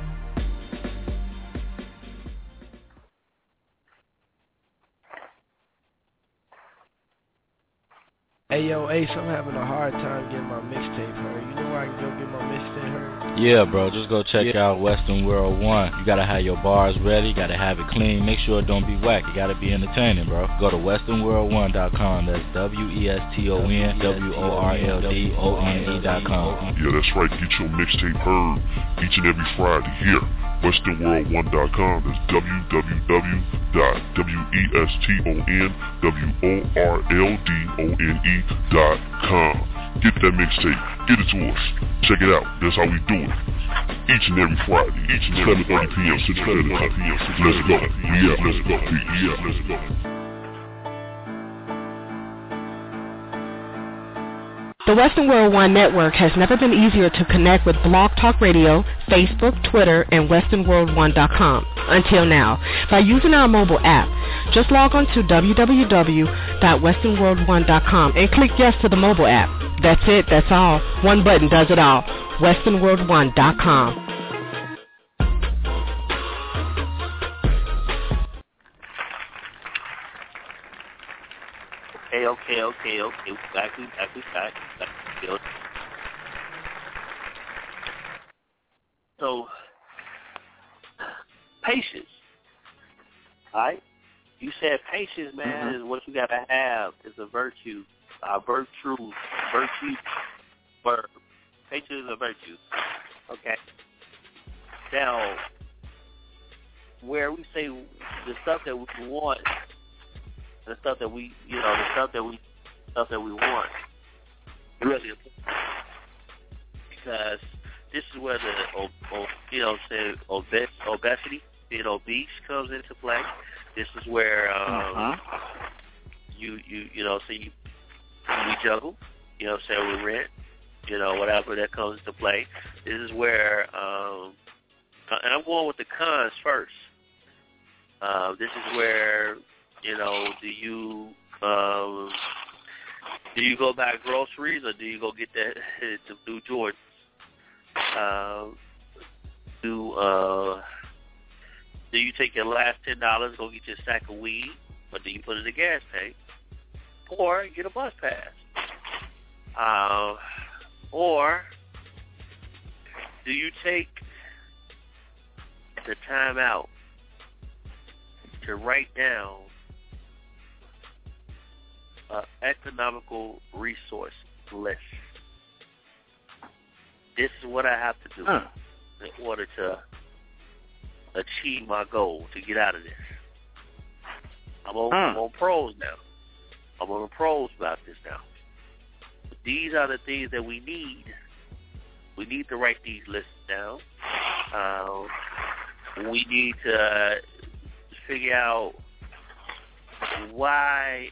Hey yo, Ace, I'm having a hard time getting my mixtape heard. You know where I can go get my mixtape heard? Yeah, bro, just go check yeah. out Western World One. You gotta have your bars ready, you gotta have it clean, make sure it don't be whack, you gotta be entertaining, bro. Go to western world one dot com, that's W E S T O N W O R L D O N E dot com. Yeah, that's right, get your mixtape heard each and every Friday here. western world one dot com, that's w w w dot western world one dot com. Get that mixtape, get it to us, check it out, that's how we do it. Each and every Friday, each and every seven thirty p.m. Central Standard Time. Let's go, yeah, let's go, yeah, let's go. The Western World One Network has never been easier to connect with Blog Talk Radio, Facebook, Twitter, and western world one dot com until now by using our mobile app. Just log on to w w w dot western world one dot com and click yes to the mobile app. That's it, that's all. One button does it all. western world one dot com. Okay, okay, okay, okay. We back, we back, we back, we back. Good. So, patience. All right? You said patience, man, mm-hmm. is what you got to have. It's a virtue. A virtue. Virtue. Verb. Patience is a virtue. Okay? Now, where we say the stuff that we want, the stuff that we, you know, the stuff that we, stuff that we want, really important, because this is where the, o, o, you know, say obes, obesity, being obese comes into play. This is where um, uh-huh. you, you, you know, say you, we juggle, you know, say we rent, you know, whatever that comes into play. This is where, um, and I'm going with the cons first. Uh, this is where. You know, do you um, do you go buy groceries or do you go get that the new Jordans? Uh, do uh, do you take your last ten dollars, go get your sack of weed, or do you put it in the gas tank, or get a bus pass? Uh, or do you take the time out to write down Uh, economical resource list? This is what I have to do huh. in order to achieve my goal, to get out of this. I'm on, huh. I'm on pros now. I'm on pros about this now. But these are the things that we need. We need to write these lists down. Uh, we need to figure out why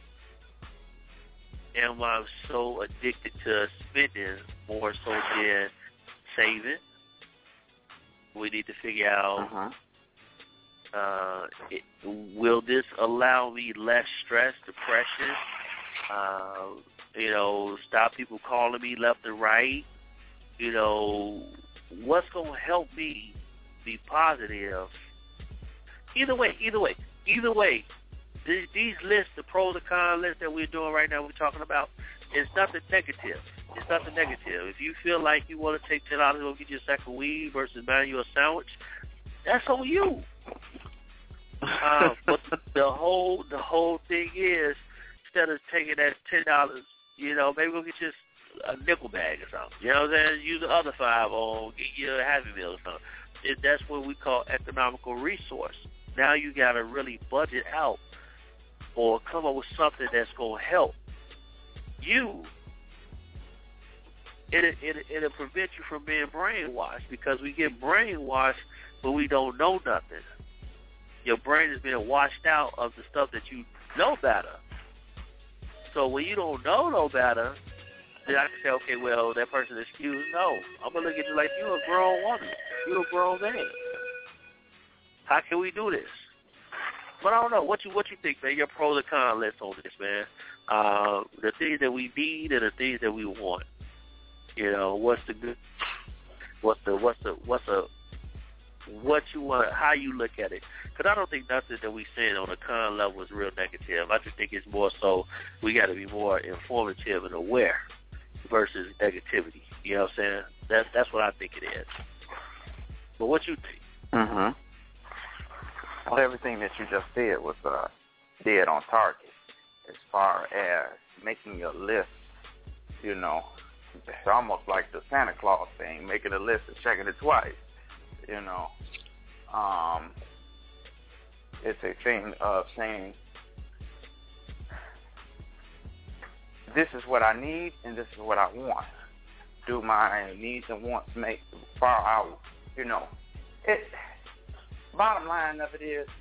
am I so addicted to spending more so than saving? We need to figure out, uh-huh. uh, it, will this allow me less stress, depression, uh, you know, stop people calling me left and right? You know, what's going to help me be positive? Either way, either way, either way. These lists, the pros and cons lists that we're doing right now, we're talking about, it's nothing negative. It's nothing negative. If you feel like you want to take ten dollars and go get your sack of weed versus buying you a sandwich, that's on you. uh, but the whole the whole thing is, instead of taking that ten dollars, you know, maybe go get just a nickel bag or something. You know what I'm saying? Use the other five or get you a Happy Meal or something. It, that's what we call economical resource. Now you got to really budget out or come up with something that's going to help you. It, it, it'll prevent you from being brainwashed, because we get brainwashed but we don't know nothing. Your brain is being washed out of the stuff that you know better. So when you don't know no better, then I can say, okay, well, that person is excused. No, I'm going to look at you like you're a grown woman. You're a grown man. How can we do this? But I don't know. What you what you think, man? Your pros and cons list on this, man. Uh, the things that we need and the things that we want. You know, what's the good? What's the what's the what's the what you want? How you look at it? Because I don't think nothing that we saying on the con level is real negative. I just think it's more so we got to be more informative and aware versus negativity. You know what I'm saying? That's that's what I think it is. But what you think? Mm-hmm. Well, everything that you just said was uh, dead on target as far as making your list, you know. It's almost like the Santa Claus thing, making a list and checking it twice, you know. Um, it's a thing of saying, this is what I need and this is what I want. Do my needs and wants make far out, you know. It. Bottom line of it is,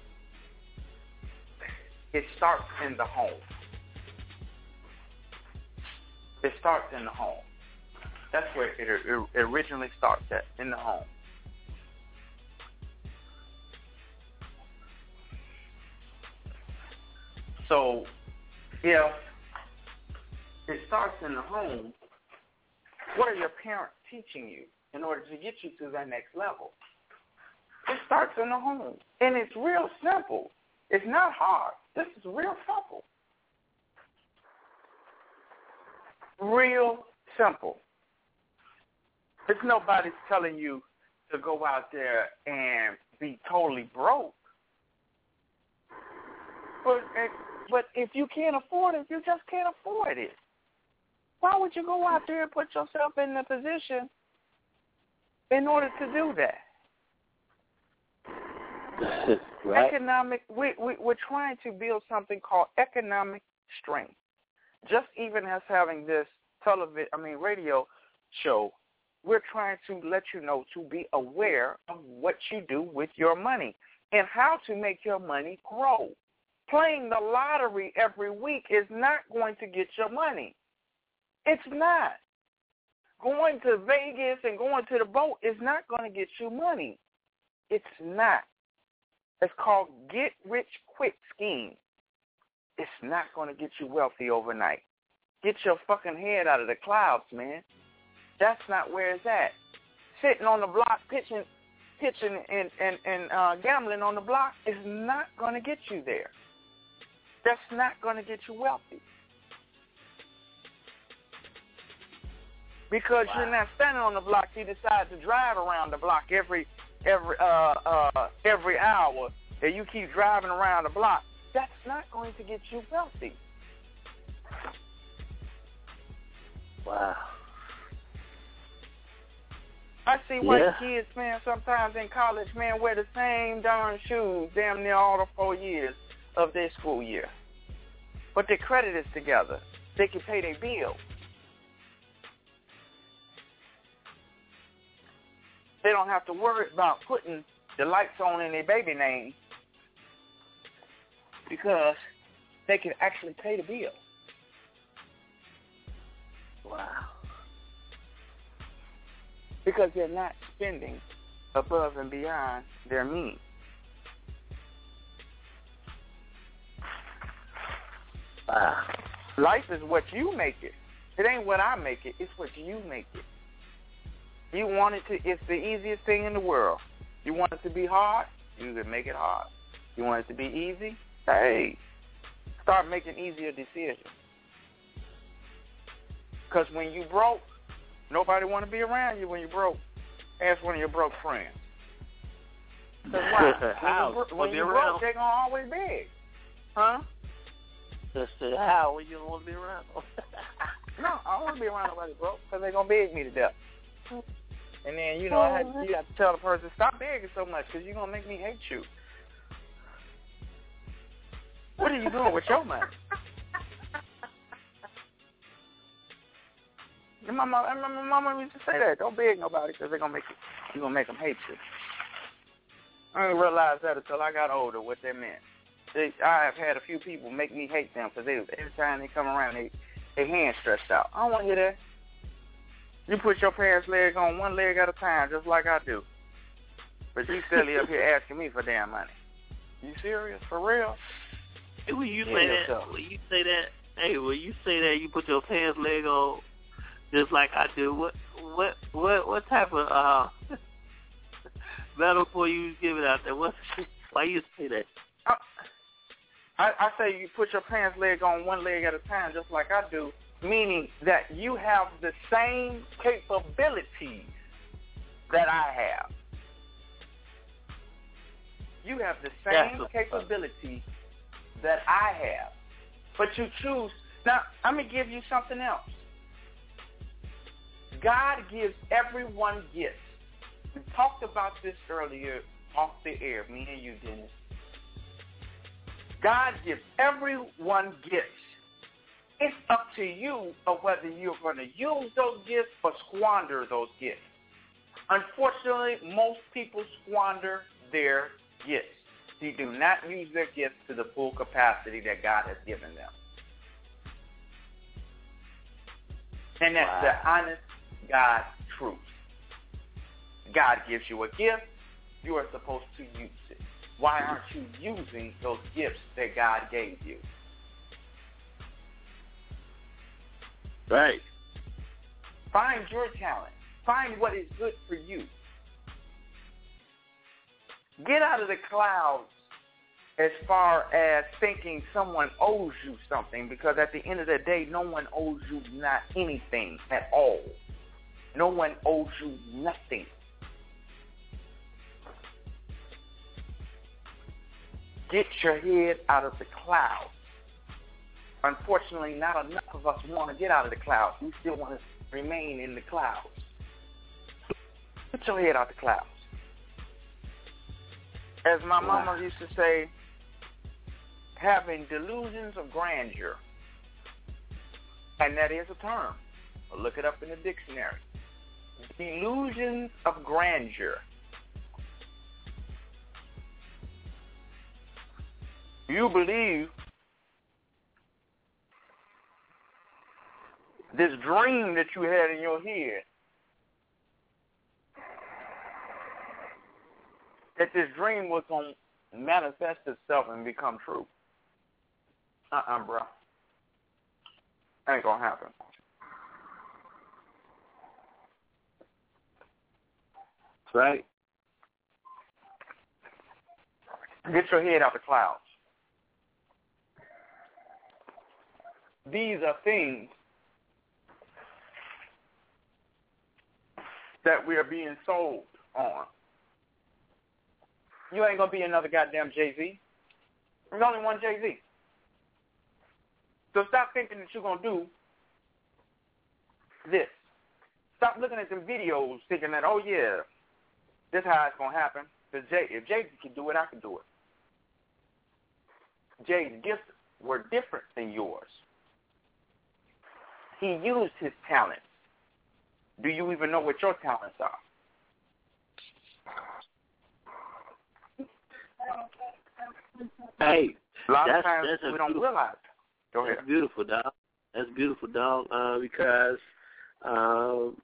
it starts in the home. It starts in the home. That's where it, it originally starts at, in the home. So, if it starts in the home, what are your parents teaching you in order to get you to that next level? It starts in the home. And it's real simple. It's not hard. This is real simple. Real simple. It's nobody's telling you to go out there and be totally broke. But, but if you can't afford it, you just can't afford it. Why would you go out there and put yourself in the position in order to do that? Right. Economic, we, we, we're trying to build something called economic strength. Just even as having this television, I mean, radio show, we're trying to let you know to be aware of what you do with your money and how to make your money grow. Playing the lottery every week is not going to get your money. It's not. Going to Vegas and going to the boat is not going to get you money. It's not. It's called get-rich-quick scheme. It's not going to get you wealthy overnight. Get your fucking head out of the clouds, man. That's not where it's at. Sitting on the block, pitching, pitching, and and, and uh, gambling on the block is not going to get you there. That's not going to get you wealthy. Because wow. You're not standing on the block. You decide to drive around the block every every uh, uh, every hour, and you keep driving around the block. That's not going to get you wealthy. Wow. I see white yeah. kids, man, sometimes in college, man, wear the same darn shoes damn near all the four years of their school year. But their credit is together. They can pay their bills. They don't have to worry about putting the lights on in their baby name because they can actually pay the bill. Wow. Because they're not spending above and beyond their means. Wow. Life is what you make it. It ain't what I make it. It's what you make it. You want it to, it's the easiest thing in the world. You want it to be hard, you can make it hard. You want it to be easy, hey, start making easier decisions. Because when you broke, nobody want to be around you when you broke. Ask one of your broke friends. Because why? How? When you, when you broke, they're going to always beg. Huh? Just uh, how? You don't want to be around? No, I don't want to be around nobody broke because they're going to beg me to death. And then, you know, I had, you have to tell the person, stop begging so much because you're going to make me hate you. What are you doing with your money? And my mama, my mama used to say that. Don't beg nobody because they're going to make you, you're going to make them hate you. I didn't realize that until I got older, what that meant. they, I have had a few people make me hate them because they every time they come around, they their hands stretched out. I don't want to hear that. You put your pants leg on one leg at a time, just like I do. But you steadily up here asking me for damn money. You serious? For real? Hey, when you Yeah, say that, yourself. when you say that, hey, when you say that, you put your pants leg on, just like I do. What, what, what, what type of uh metaphor you giving out there? What? Why you say that? I, I, I say you put your pants leg on one leg at a time, just like I do, meaning that you have the same capabilities that I have. You have the same capabilities that I have, but you choose. Now, I'm going to give you something else. God gives everyone gifts. We talked about this earlier off the air, me and you, Dennis. God gives everyone gifts. It's up to you of whether you're going to use those gifts or squander those gifts. Unfortunately, most people squander their gifts. They do not use their gifts to the full capacity that God has given them. And that's wow. the honest God truth. God gives you a gift, you are supposed to use it. Why aren't you using those gifts that God gave you? Right. Find your talent. Find what is good for you. Get out of the clouds as far as thinking someone owes you something, because at the end of the day, no one owes you not anything at all. No one owes you nothing. Get your head out of the clouds. Unfortunately, not enough of us want to get out of the clouds. We still want to remain in the clouds. Get your head out the clouds. As my wow. mama used to say, having delusions of grandeur. And that is a term. Look it up in the dictionary. Delusions of grandeur. You believe this dream that you had in your head, that this dream was going to manifest itself and become true. Uh-uh, bro. Ain't going to happen. Right. Get your head out the clouds. These are things that we are being sold on. You ain't going to be another goddamn Jay-Z. There's only one Jay-Z. So stop thinking that you're going to do this. Stop looking at them videos thinking that, oh, yeah, this is how it's going to happen. Because Jay, if Jay can do it, I can do it. Jay's gifts were different than yours. He used his talents. Do you even know what your talents are? Hey, a lot that's, of times that's we don't realize. Go ahead. That's beautiful, dog. That's beautiful, dog. Uh, because um,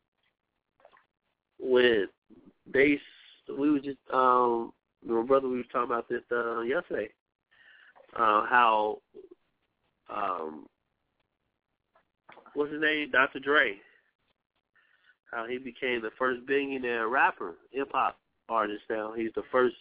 when they, we were just, um, my brother, we were talking about this uh, yesterday. Uh, how, um, what's his name? Doctor Dre. How he became the first billionaire rapper, hip hop artist. Now he's the first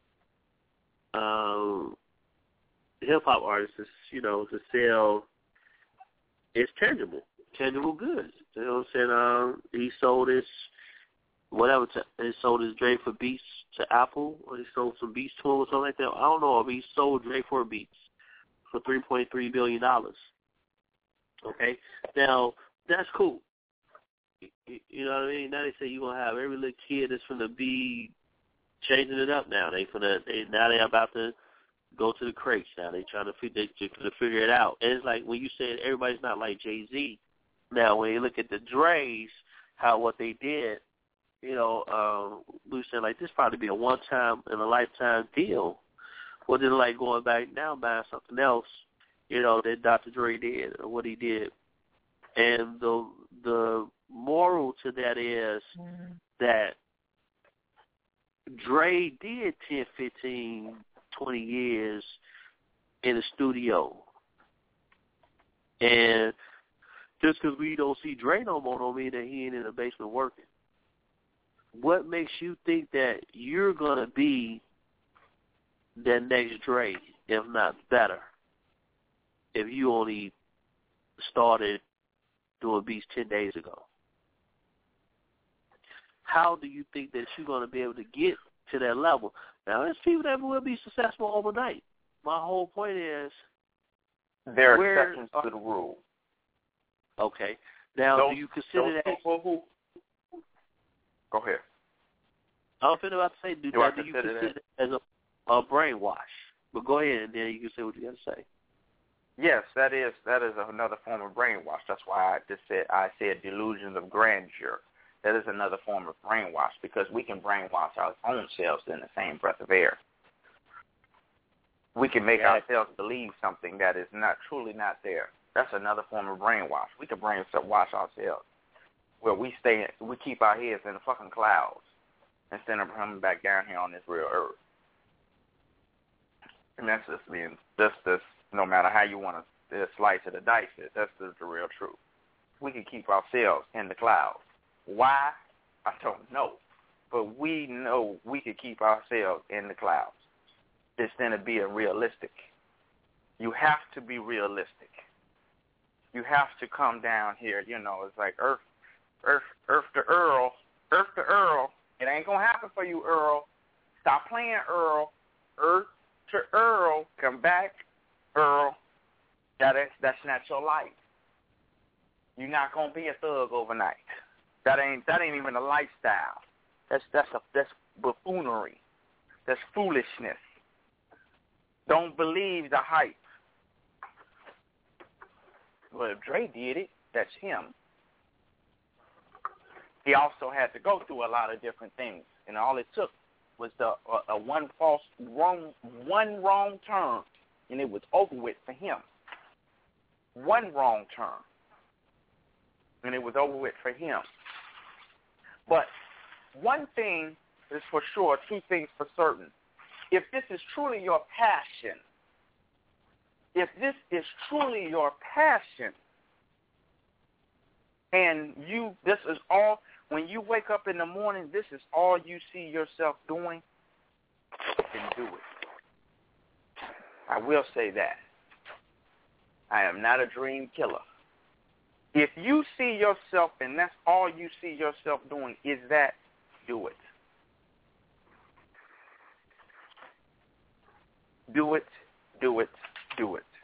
um, hip hop artist, to, you know, to sell. It's tangible, tangible goods. You know what I'm saying? Um, he sold his whatever. To, he sold his Dre for Beats to Apple, or he sold some Beats to him or something like that. I don't know if he sold Dre for Beats for three point three billion dollars. Okay, now that's cool. You know what I mean? Now they say you're gonna have every little kid that's gonna be changing it up now. They finna they now they're about to go to the crates now. They trying to figure they trying to figure it out. And it's like when you said everybody's not like Jay-Z. Now when you look at the Dre's, how what they did, you know, um, we were saying like this probably be a one time in a lifetime deal Well, then like going back now buying something else, you know, that Doctor Dre did or what he did. And the the moral to that is mm-hmm. that Dre did ten, fifteen, twenty years in the studio. And just because we don't see Dre no more don't mean that he ain't in the basement working. What makes you think that you're going to be the next Dre, if not better, if you only started doing beats ten days ago? How do you think that you're going to be able to get to that level? Now, there's people that will be successful overnight. My whole point is... There are exceptions to the rule. Okay. Now, those, do you consider that... People who... Go ahead. I was about to say, do, do, that, do you consider it as a, a brainwash? But go ahead, and then you can say what you got to say. Yes, that is that is another form of brainwash. That's why I just said I said delusions of grandeur. That is another form of brainwash because we can brainwash our own selves in the same breath of air. We can make yeah. ourselves believe something that is not truly not there. That's another form of brainwash. We can brainwash ourselves where we stay, we keep our heads in the fucking clouds instead of coming back down here on this real earth. And that's just being, that's just, no matter how you want to slice it or dice it, that's just the real truth. We can keep ourselves in the clouds. Why? I don't know. But we know we can keep ourselves in the clouds. Instead of being realistic. You have to be realistic. You have to come down here. You know, it's like Earth, Earth, Earth to Earl, Earth to Earl. It ain't going to happen for you, Earl. Stop playing, Earl. Earth to Earl. Come back, Earl. That is, that's not your life. You're not going to be a thug overnight. That ain't that ain't even a lifestyle. That's that's a that's buffoonery. That's foolishness. Don't believe the hype. Well, if Dre did it, that's him. He also had to go through a lot of different things, and all it took was the a, a one false wrong one wrong turn, and it was over with for him. One wrong turn, and it was over with for him. But one thing is for sure, two things for certain. If this is truly your passion, if this is truly your passion, and you, this is all, when you wake up in the morning, this is all you see yourself doing, then do it. I will say that. I am not a dream killer. If you see yourself, and that's all you see yourself doing, is that, do it. Do it, do it, do it.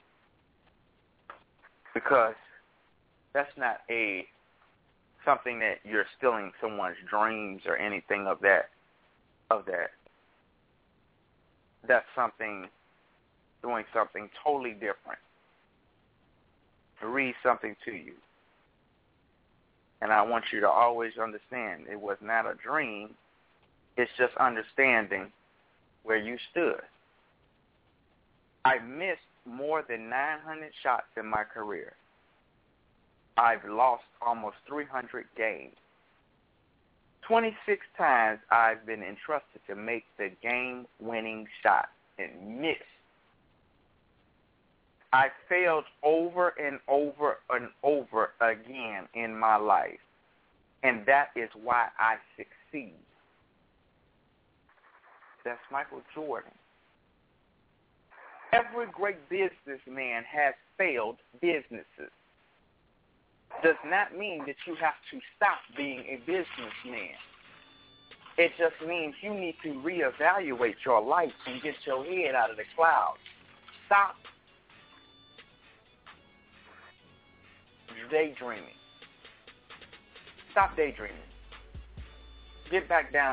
Because that's not a something that you're stealing someone's dreams or anything of that of that. That's something doing something totally different. To read something to you. And I want you to always understand it was not a dream. It's just understanding where you stood. I missed more than nine hundred shots in my career. I've lost almost three hundred games. twenty-six times I've been entrusted to make the game-winning shot and missed. I failed over and over and over again in my life, and that is why I succeed. That's Michael Jordan. Every great businessman has failed businesses. Does not mean that you have to stop being a businessman. It just means you need to reevaluate your life and get your head out of the clouds. Stop daydreaming. Stop daydreaming. Get back down.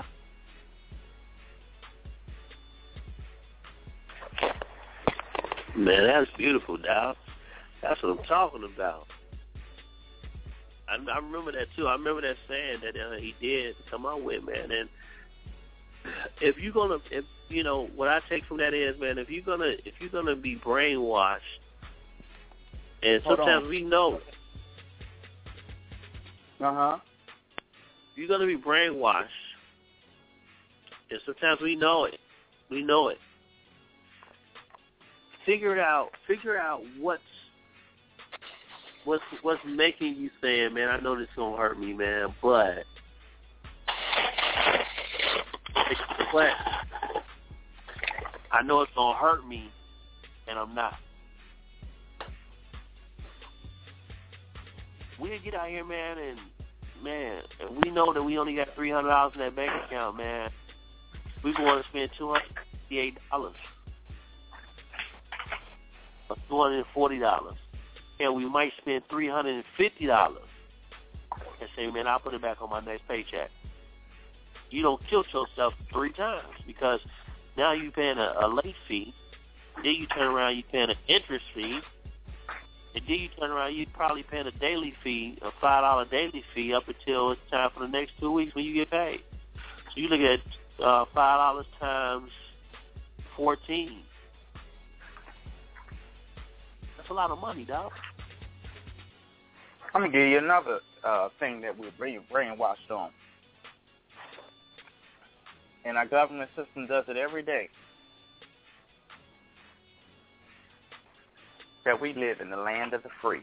Man, that's beautiful, Dow. That's what I'm talking about. I, I remember that, too. I remember that saying that uh, he did come out with, man. And if you're going to, if you know, what I take from that is, man, if you're gonna if you're gonna be brainwashed, and Hold sometimes on. we know, uh huh, you're gonna be brainwashed, and sometimes we know it, we know it. Figure it out. Figure out what's what's what's making you saying, man, I know this is gonna hurt me, man, but but I know it's gonna hurt me, and I'm not. We get out here, man, and man, and we know that we only got three hundred dollars in that bank account, man. We going to spend two hundred fifty-eight dollars. Or two hundred forty dollars. And we might spend three hundred fifty dollars and say, man, I'll put it back on my next paycheck. You don't kill yourself three times because now you're paying a, a late fee. Then you turn around, you're paying an interest fee. And then you turn around, you're probably paying a daily fee, a five dollar daily fee up until it's time for the next two weeks when you get paid. So you look at uh, five dollars times fourteen. That's a lot of money, dog. I'm going to give you another uh, thing that we're brain, brainwashed on. And our government system does it every day. That we live in the land of the free.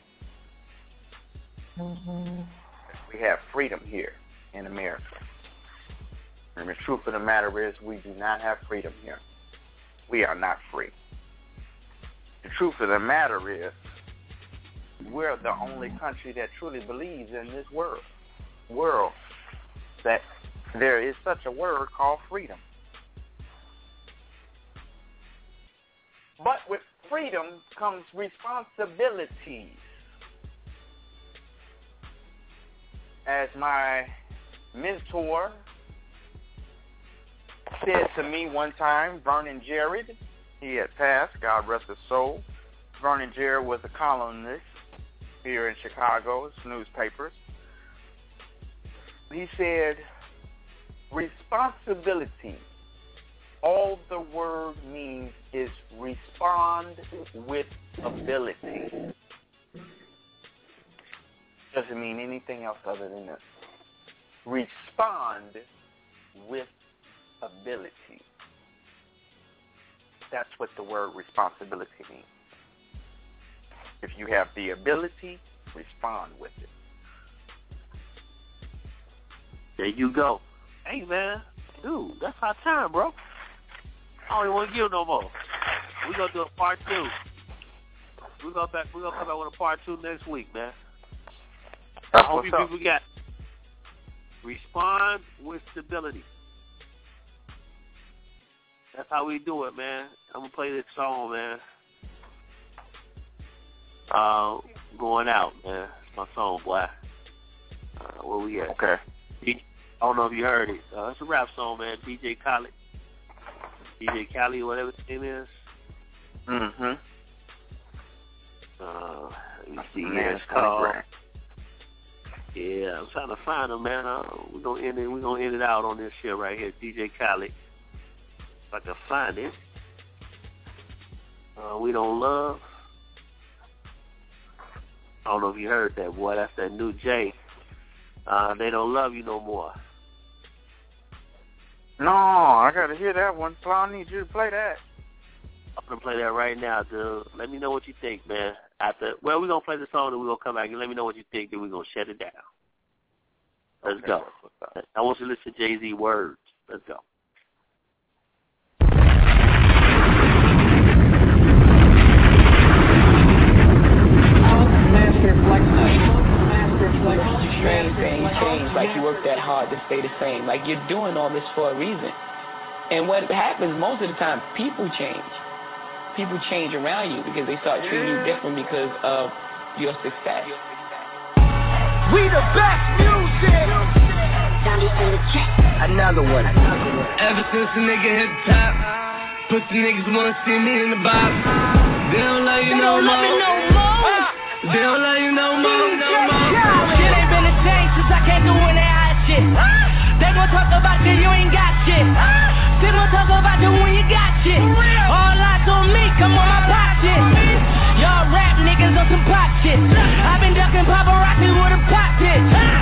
Mm-hmm. We have freedom here in America. And the truth of the matter is we do not have freedom here. We are not free. The truth of the matter is we're the only country that truly believes in this world, world that there is such a word called freedom. But with freedom comes responsibilities. As my mentor said to me one time, Vernon Jarrett, he had passed, God rest his soul. Vernon Jarrett was a columnist here in Chicago's newspapers. He said, responsibility, all the word means is respond with ability. Doesn't mean anything else other than this. Respond with ability. That's what the word responsibility means. If you have the ability, respond with it. There you go. Hey, man. Dude, that's our time, bro. I don't even want to give no more. We're going to do a part two. We're going back. We're going to come back with a part two next week, man. I hope you people got respond with stability. That's how we do it, man. I'm going to play this song, man. Uh, going out, man. It's my song, boy. Uh, where we at? Okay. I don't know if you heard it. Uh, it's a rap song, man. D J Khaled. D J Khaled, whatever his name is. Mm-hmm. Uh, let me see. Man, it's called... Yeah, I'm trying to find him, man. Uh, we're gonna end it. We're gonna end it out on this shit right here, D J Khaled. If I can find it. Uh, we don't love. I don't know if you heard that, boy. That's that new J. Uh, they don't love you no more. No, I gotta hear that one. So I need you to play that. I'm gonna play that right now, dude. Let me know what you think, man. After, well, we're gonna play the song and we're gonna come back and let me know what you think. Then we're gonna shut it down. Let's okay. go. I want you to listen to Jay-Z words. Let's go. Strange thing, change, like you work that hard to stay the same. Like you're doing all this for a reason. And what happens most of the time, people change. People change around you because they start treating you different because of your success. We the best music. Another one. Ever since a nigga hit the top, pussy niggas wanna see me in the box. They don't love you no more. They don't love you no more, no more. Shit ain't been the same since I came through in that hot shit. They gon' talk about you, you ain't got shit. People talk about you when you got shit. All eyes on me, come on my pop shit. Y'all rap niggas on some pop shit. I've been ducking paparazzi with a pop shit.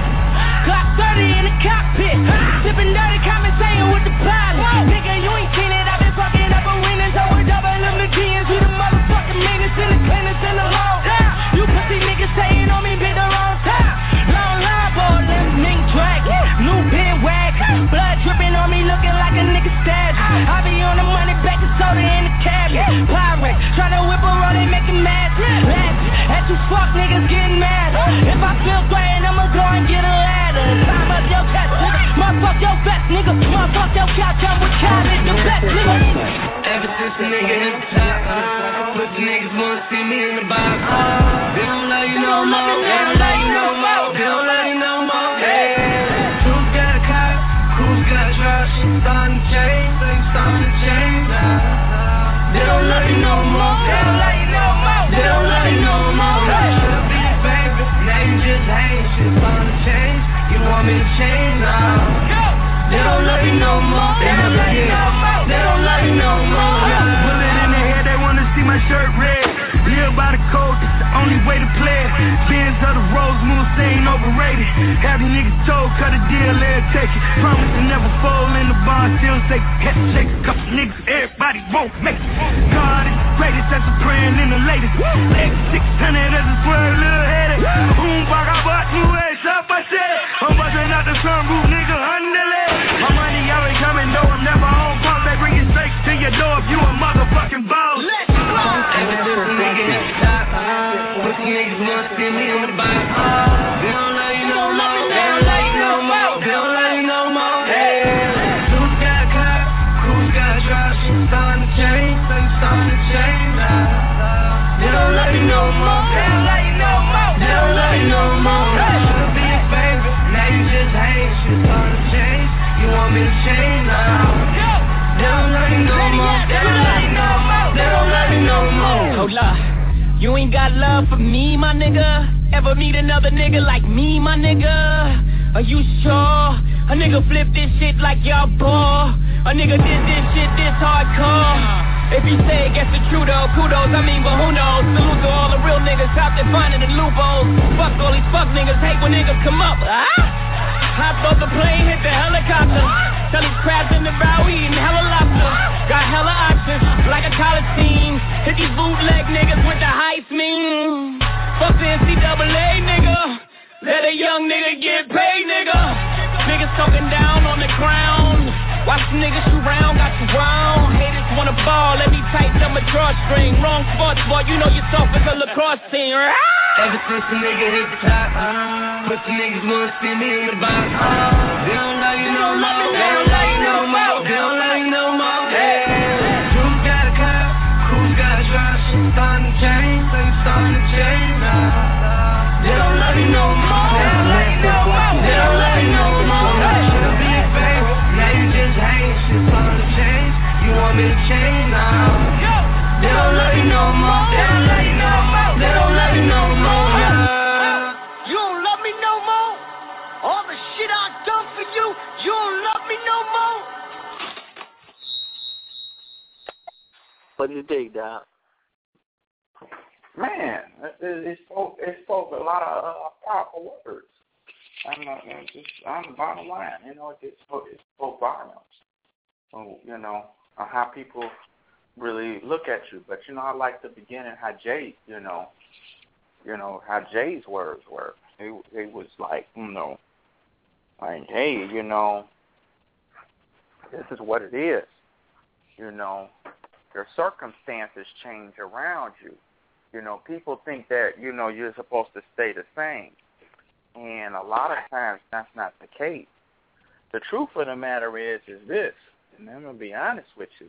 Clock thirty in the cockpit. Sipping dirty, conversating with the pilot. Nigga, you ain't seen it, I've been fucking up arenas. So we're doubling the G's, we the motherfucking meanest in the cleanest in the hole. You pussy niggas saying on me, big the wrong time. Long line, boy, let's mink drag. New pin wag. Blood dripping on me, looking like a nigga stab. I be on the money, baking soda in the cabinet. Pyrex, tryna whip a roll, they making mad. Laugh at you fuck niggas getting mad. If I feel great, I'ma go and get a ladder. Time up your chest, nigga. Motherfuck your vest, nigga. Motherfuck your couch, I'm with Khaled, the best, nigga. Ever since a nigga hit the top, pussy niggas wanna see me in the box. They don't love you no more, they don't love you no more, they don't love you no more. Hey, who's got a car? Who's got a truck? She's starting to change, things starting to change now. They don't love you no more, they don't love you no more, they don't love you no more. Should've been your favorite, now you just hate. Shit's starting to change, you want me to change now. They don't love you no more, they don't love you no more, they don't love you no more. Bullet in the head, they wanna see my shirt red. Live by the code, it's the only way to play it. Benz of the Rose Moon, they ain't overrated. Have you niggas told, cut a deal, let it take it. Promise to never fall in the bond, still say, catch a shake, couple niggas, everybody won't make it. God is the greatest, that's a praying in the latest. Leg six hundred, that's a swerve, little headed. Boom, bag, I bought two ways, up, I said. I'm busting out the sunroof, nigga, underlay. My money always coming, though I'm never on pause. They bring it straight to your door if you a motherfucking boss. Let's go! Ever since a nigga hit the top, pussy niggas wanna see me in the box. They don't love you no more, they don't love you no more, they don't love you no more. Hey, who's got a car? Who's got a truck? She's starting to change, things starting to change now. They don't love you no more, they don't love you no more, they don't love you no more. Should've been your favorite, now you just hate. Shit's starting to change, you want me to change now. They don't love you no more, they don't love you no more, they don't love you no more. Hold up, you ain't got love for me, my nigga. Ever meet another nigga like me, my nigga? Are you sure? A nigga flip this shit like y'all ball. A nigga did this shit this hardcore. If he say it gets the true though, kudos, I mean, but who knows? Salute to all the real niggas out there finding the loopholes. Fuck all these fuck niggas, hate when niggas come up. Ah! Hopped off the plane, hit the helicopter. Tell these crabs in the bow, eating hella lobster. Got hella options, like a college team. Hit these bootleg niggas with the heist mean. Fuck the N C double A, nigga. Let a young nigga get paid, nigga. Niggas talking down on the ground. Watch the niggas shoot round, got you round. Haters wanna ball, let me tighten up my drawstring. Wrong sports, boy, you know you're soft as a lacrosse team. Ever since a nigga hit the top, pussy niggas wanna see me in the box. They don't love you no more, they don't love you no more, they don't love you no more. Hey, who's got a car? Who's got a truck? Shit's starting to change, things starting to change now. They don't love you no more, they don't love you no more, they don't love you no more. Should've been your favorite, now you just hate. Shit's starting to change, you want me to change now. They don't love you no more, they don't love you no more, they don't love you no more. You don't love me no more? All the shit I done for you, you don't love me no more? What do you think, Doc? Man, it, it, spoke, it spoke a lot of uh, powerful words. I'm not, it's just on the bottom line, you know, it spoke, it spoke volumes. So, you know, uh, how people really look at you. But, you know, I like the beginning, how Jay, you know, you know, how Jay's words were. He, he was like, you know, like, hey, you know, this is what it is. You know, your circumstances change around you. You know, people think that, you know, you're supposed to stay the same. And a lot of times that's not the case. The truth of the matter is, is this, and I'm going to be honest with you.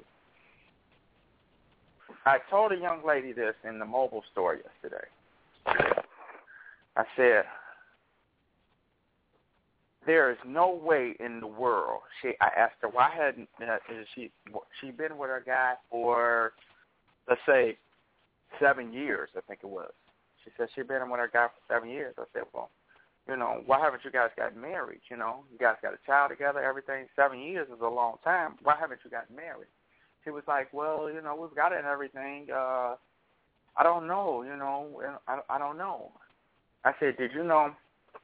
I told a young lady this in the mobile store yesterday. I said, there is no way in the world. She, I asked her why hadn't uh, she she been with her guy for, let's say, seven years, I think it was. She said she'd been with her guy for seven years. I said, well, you know, why haven't you guys got married? You know, you guys got a child together, everything. Seven years is a long time. Why haven't you got married? He was like, well, you know, we've got it and everything. Uh, I don't know, you know, I, I don't know. I said, did you know,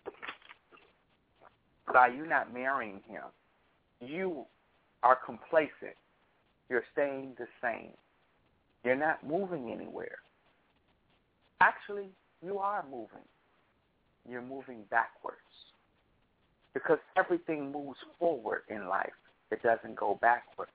by you not marrying him, you are complacent. You're staying the same. You're not moving anywhere. Actually, you are moving. You're moving backwards. Because everything moves forward in life. It doesn't go backwards.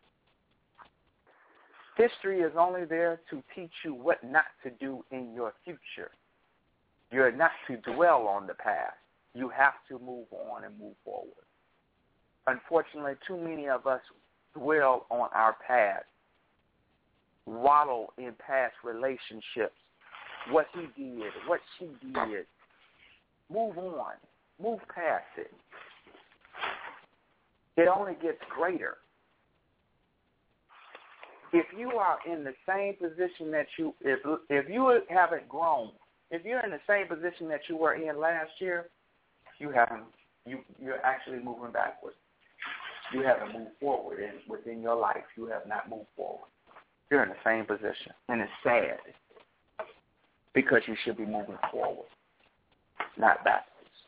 History is only there to teach you what not to do in your future. You're not to dwell on the past. You have to move on and move forward. Unfortunately, too many of us dwell on our past, wallow in past relationships, what he did, what she did. Move on. Move past it. It only gets greater. If you are in the same position that you, if if you haven't grown, if you're in the same position that you were in last year, you haven't, you, you're actually moving backwards. You haven't moved forward in, within your life. You have not moved forward. You're in the same position, and it's sad because you should be moving forward, not backwards.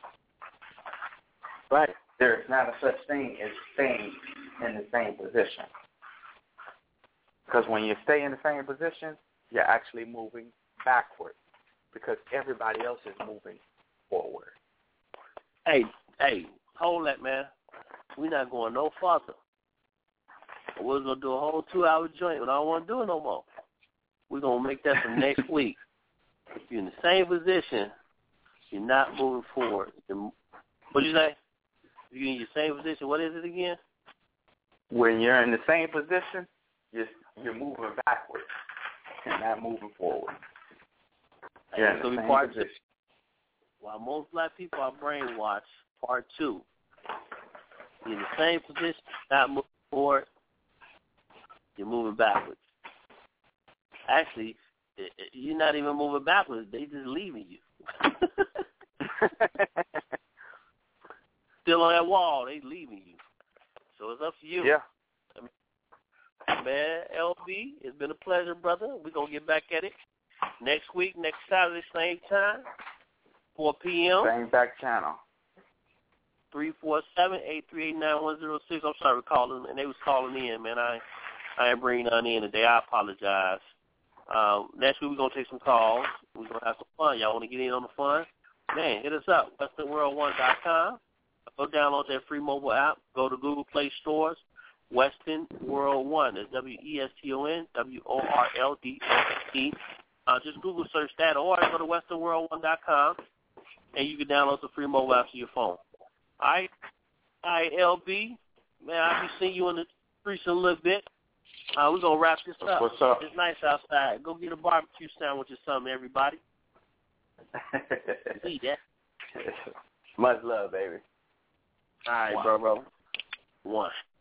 But there is not a such thing as staying in the same position. Because when you stay in the same position, you're actually moving backward because everybody else is moving forward. Hey, hey, hold that, man. We're not going no farther. We're going to do a whole two-hour joint, but I don't want to do it no more. We're going to make that for next week. If you're in the same position, you're not moving forward. What did you say? If you're in your same position, what is it again? When you're in the same position, you're, you're moving backwards and not moving forward. You're in the same part position. Two. While most black people are brainwashed, part two. You're in the same position, not moving forward, you're moving backwards. Actually, you're not even moving backwards. They just leaving you. Still on that wall, they leaving you. So it's up to you. Yeah. Man, L B, it's been a pleasure, brother. We're going to get back at it next week, next Saturday, same time, four p.m. Same back channel. three four seven, eight three eight, nine one zero six. I'm sorry for calling, and they was calling in, man. I I ain't bringing none in today. I apologize. Um, next week we're going to take some calls. We're going to have some fun. Y'all want to get in on the fun? Man, hit us up, western world one dot com. Go download that free mobile app. Go to Google Play Stores. Western World One. That's W E S T O N W O R L D O E. Uh, just Google search that, or go to western world one dot com, and you can download the free mobile app to your phone. All right? All right, L B. Man, I'll be seeing you in the streets in a little bit. Uh, we're going to wrap this up. What's up? It's nice outside. Go get a barbecue sandwich or something, everybody. See that. Much love, baby. All right, One. bro, bro. One.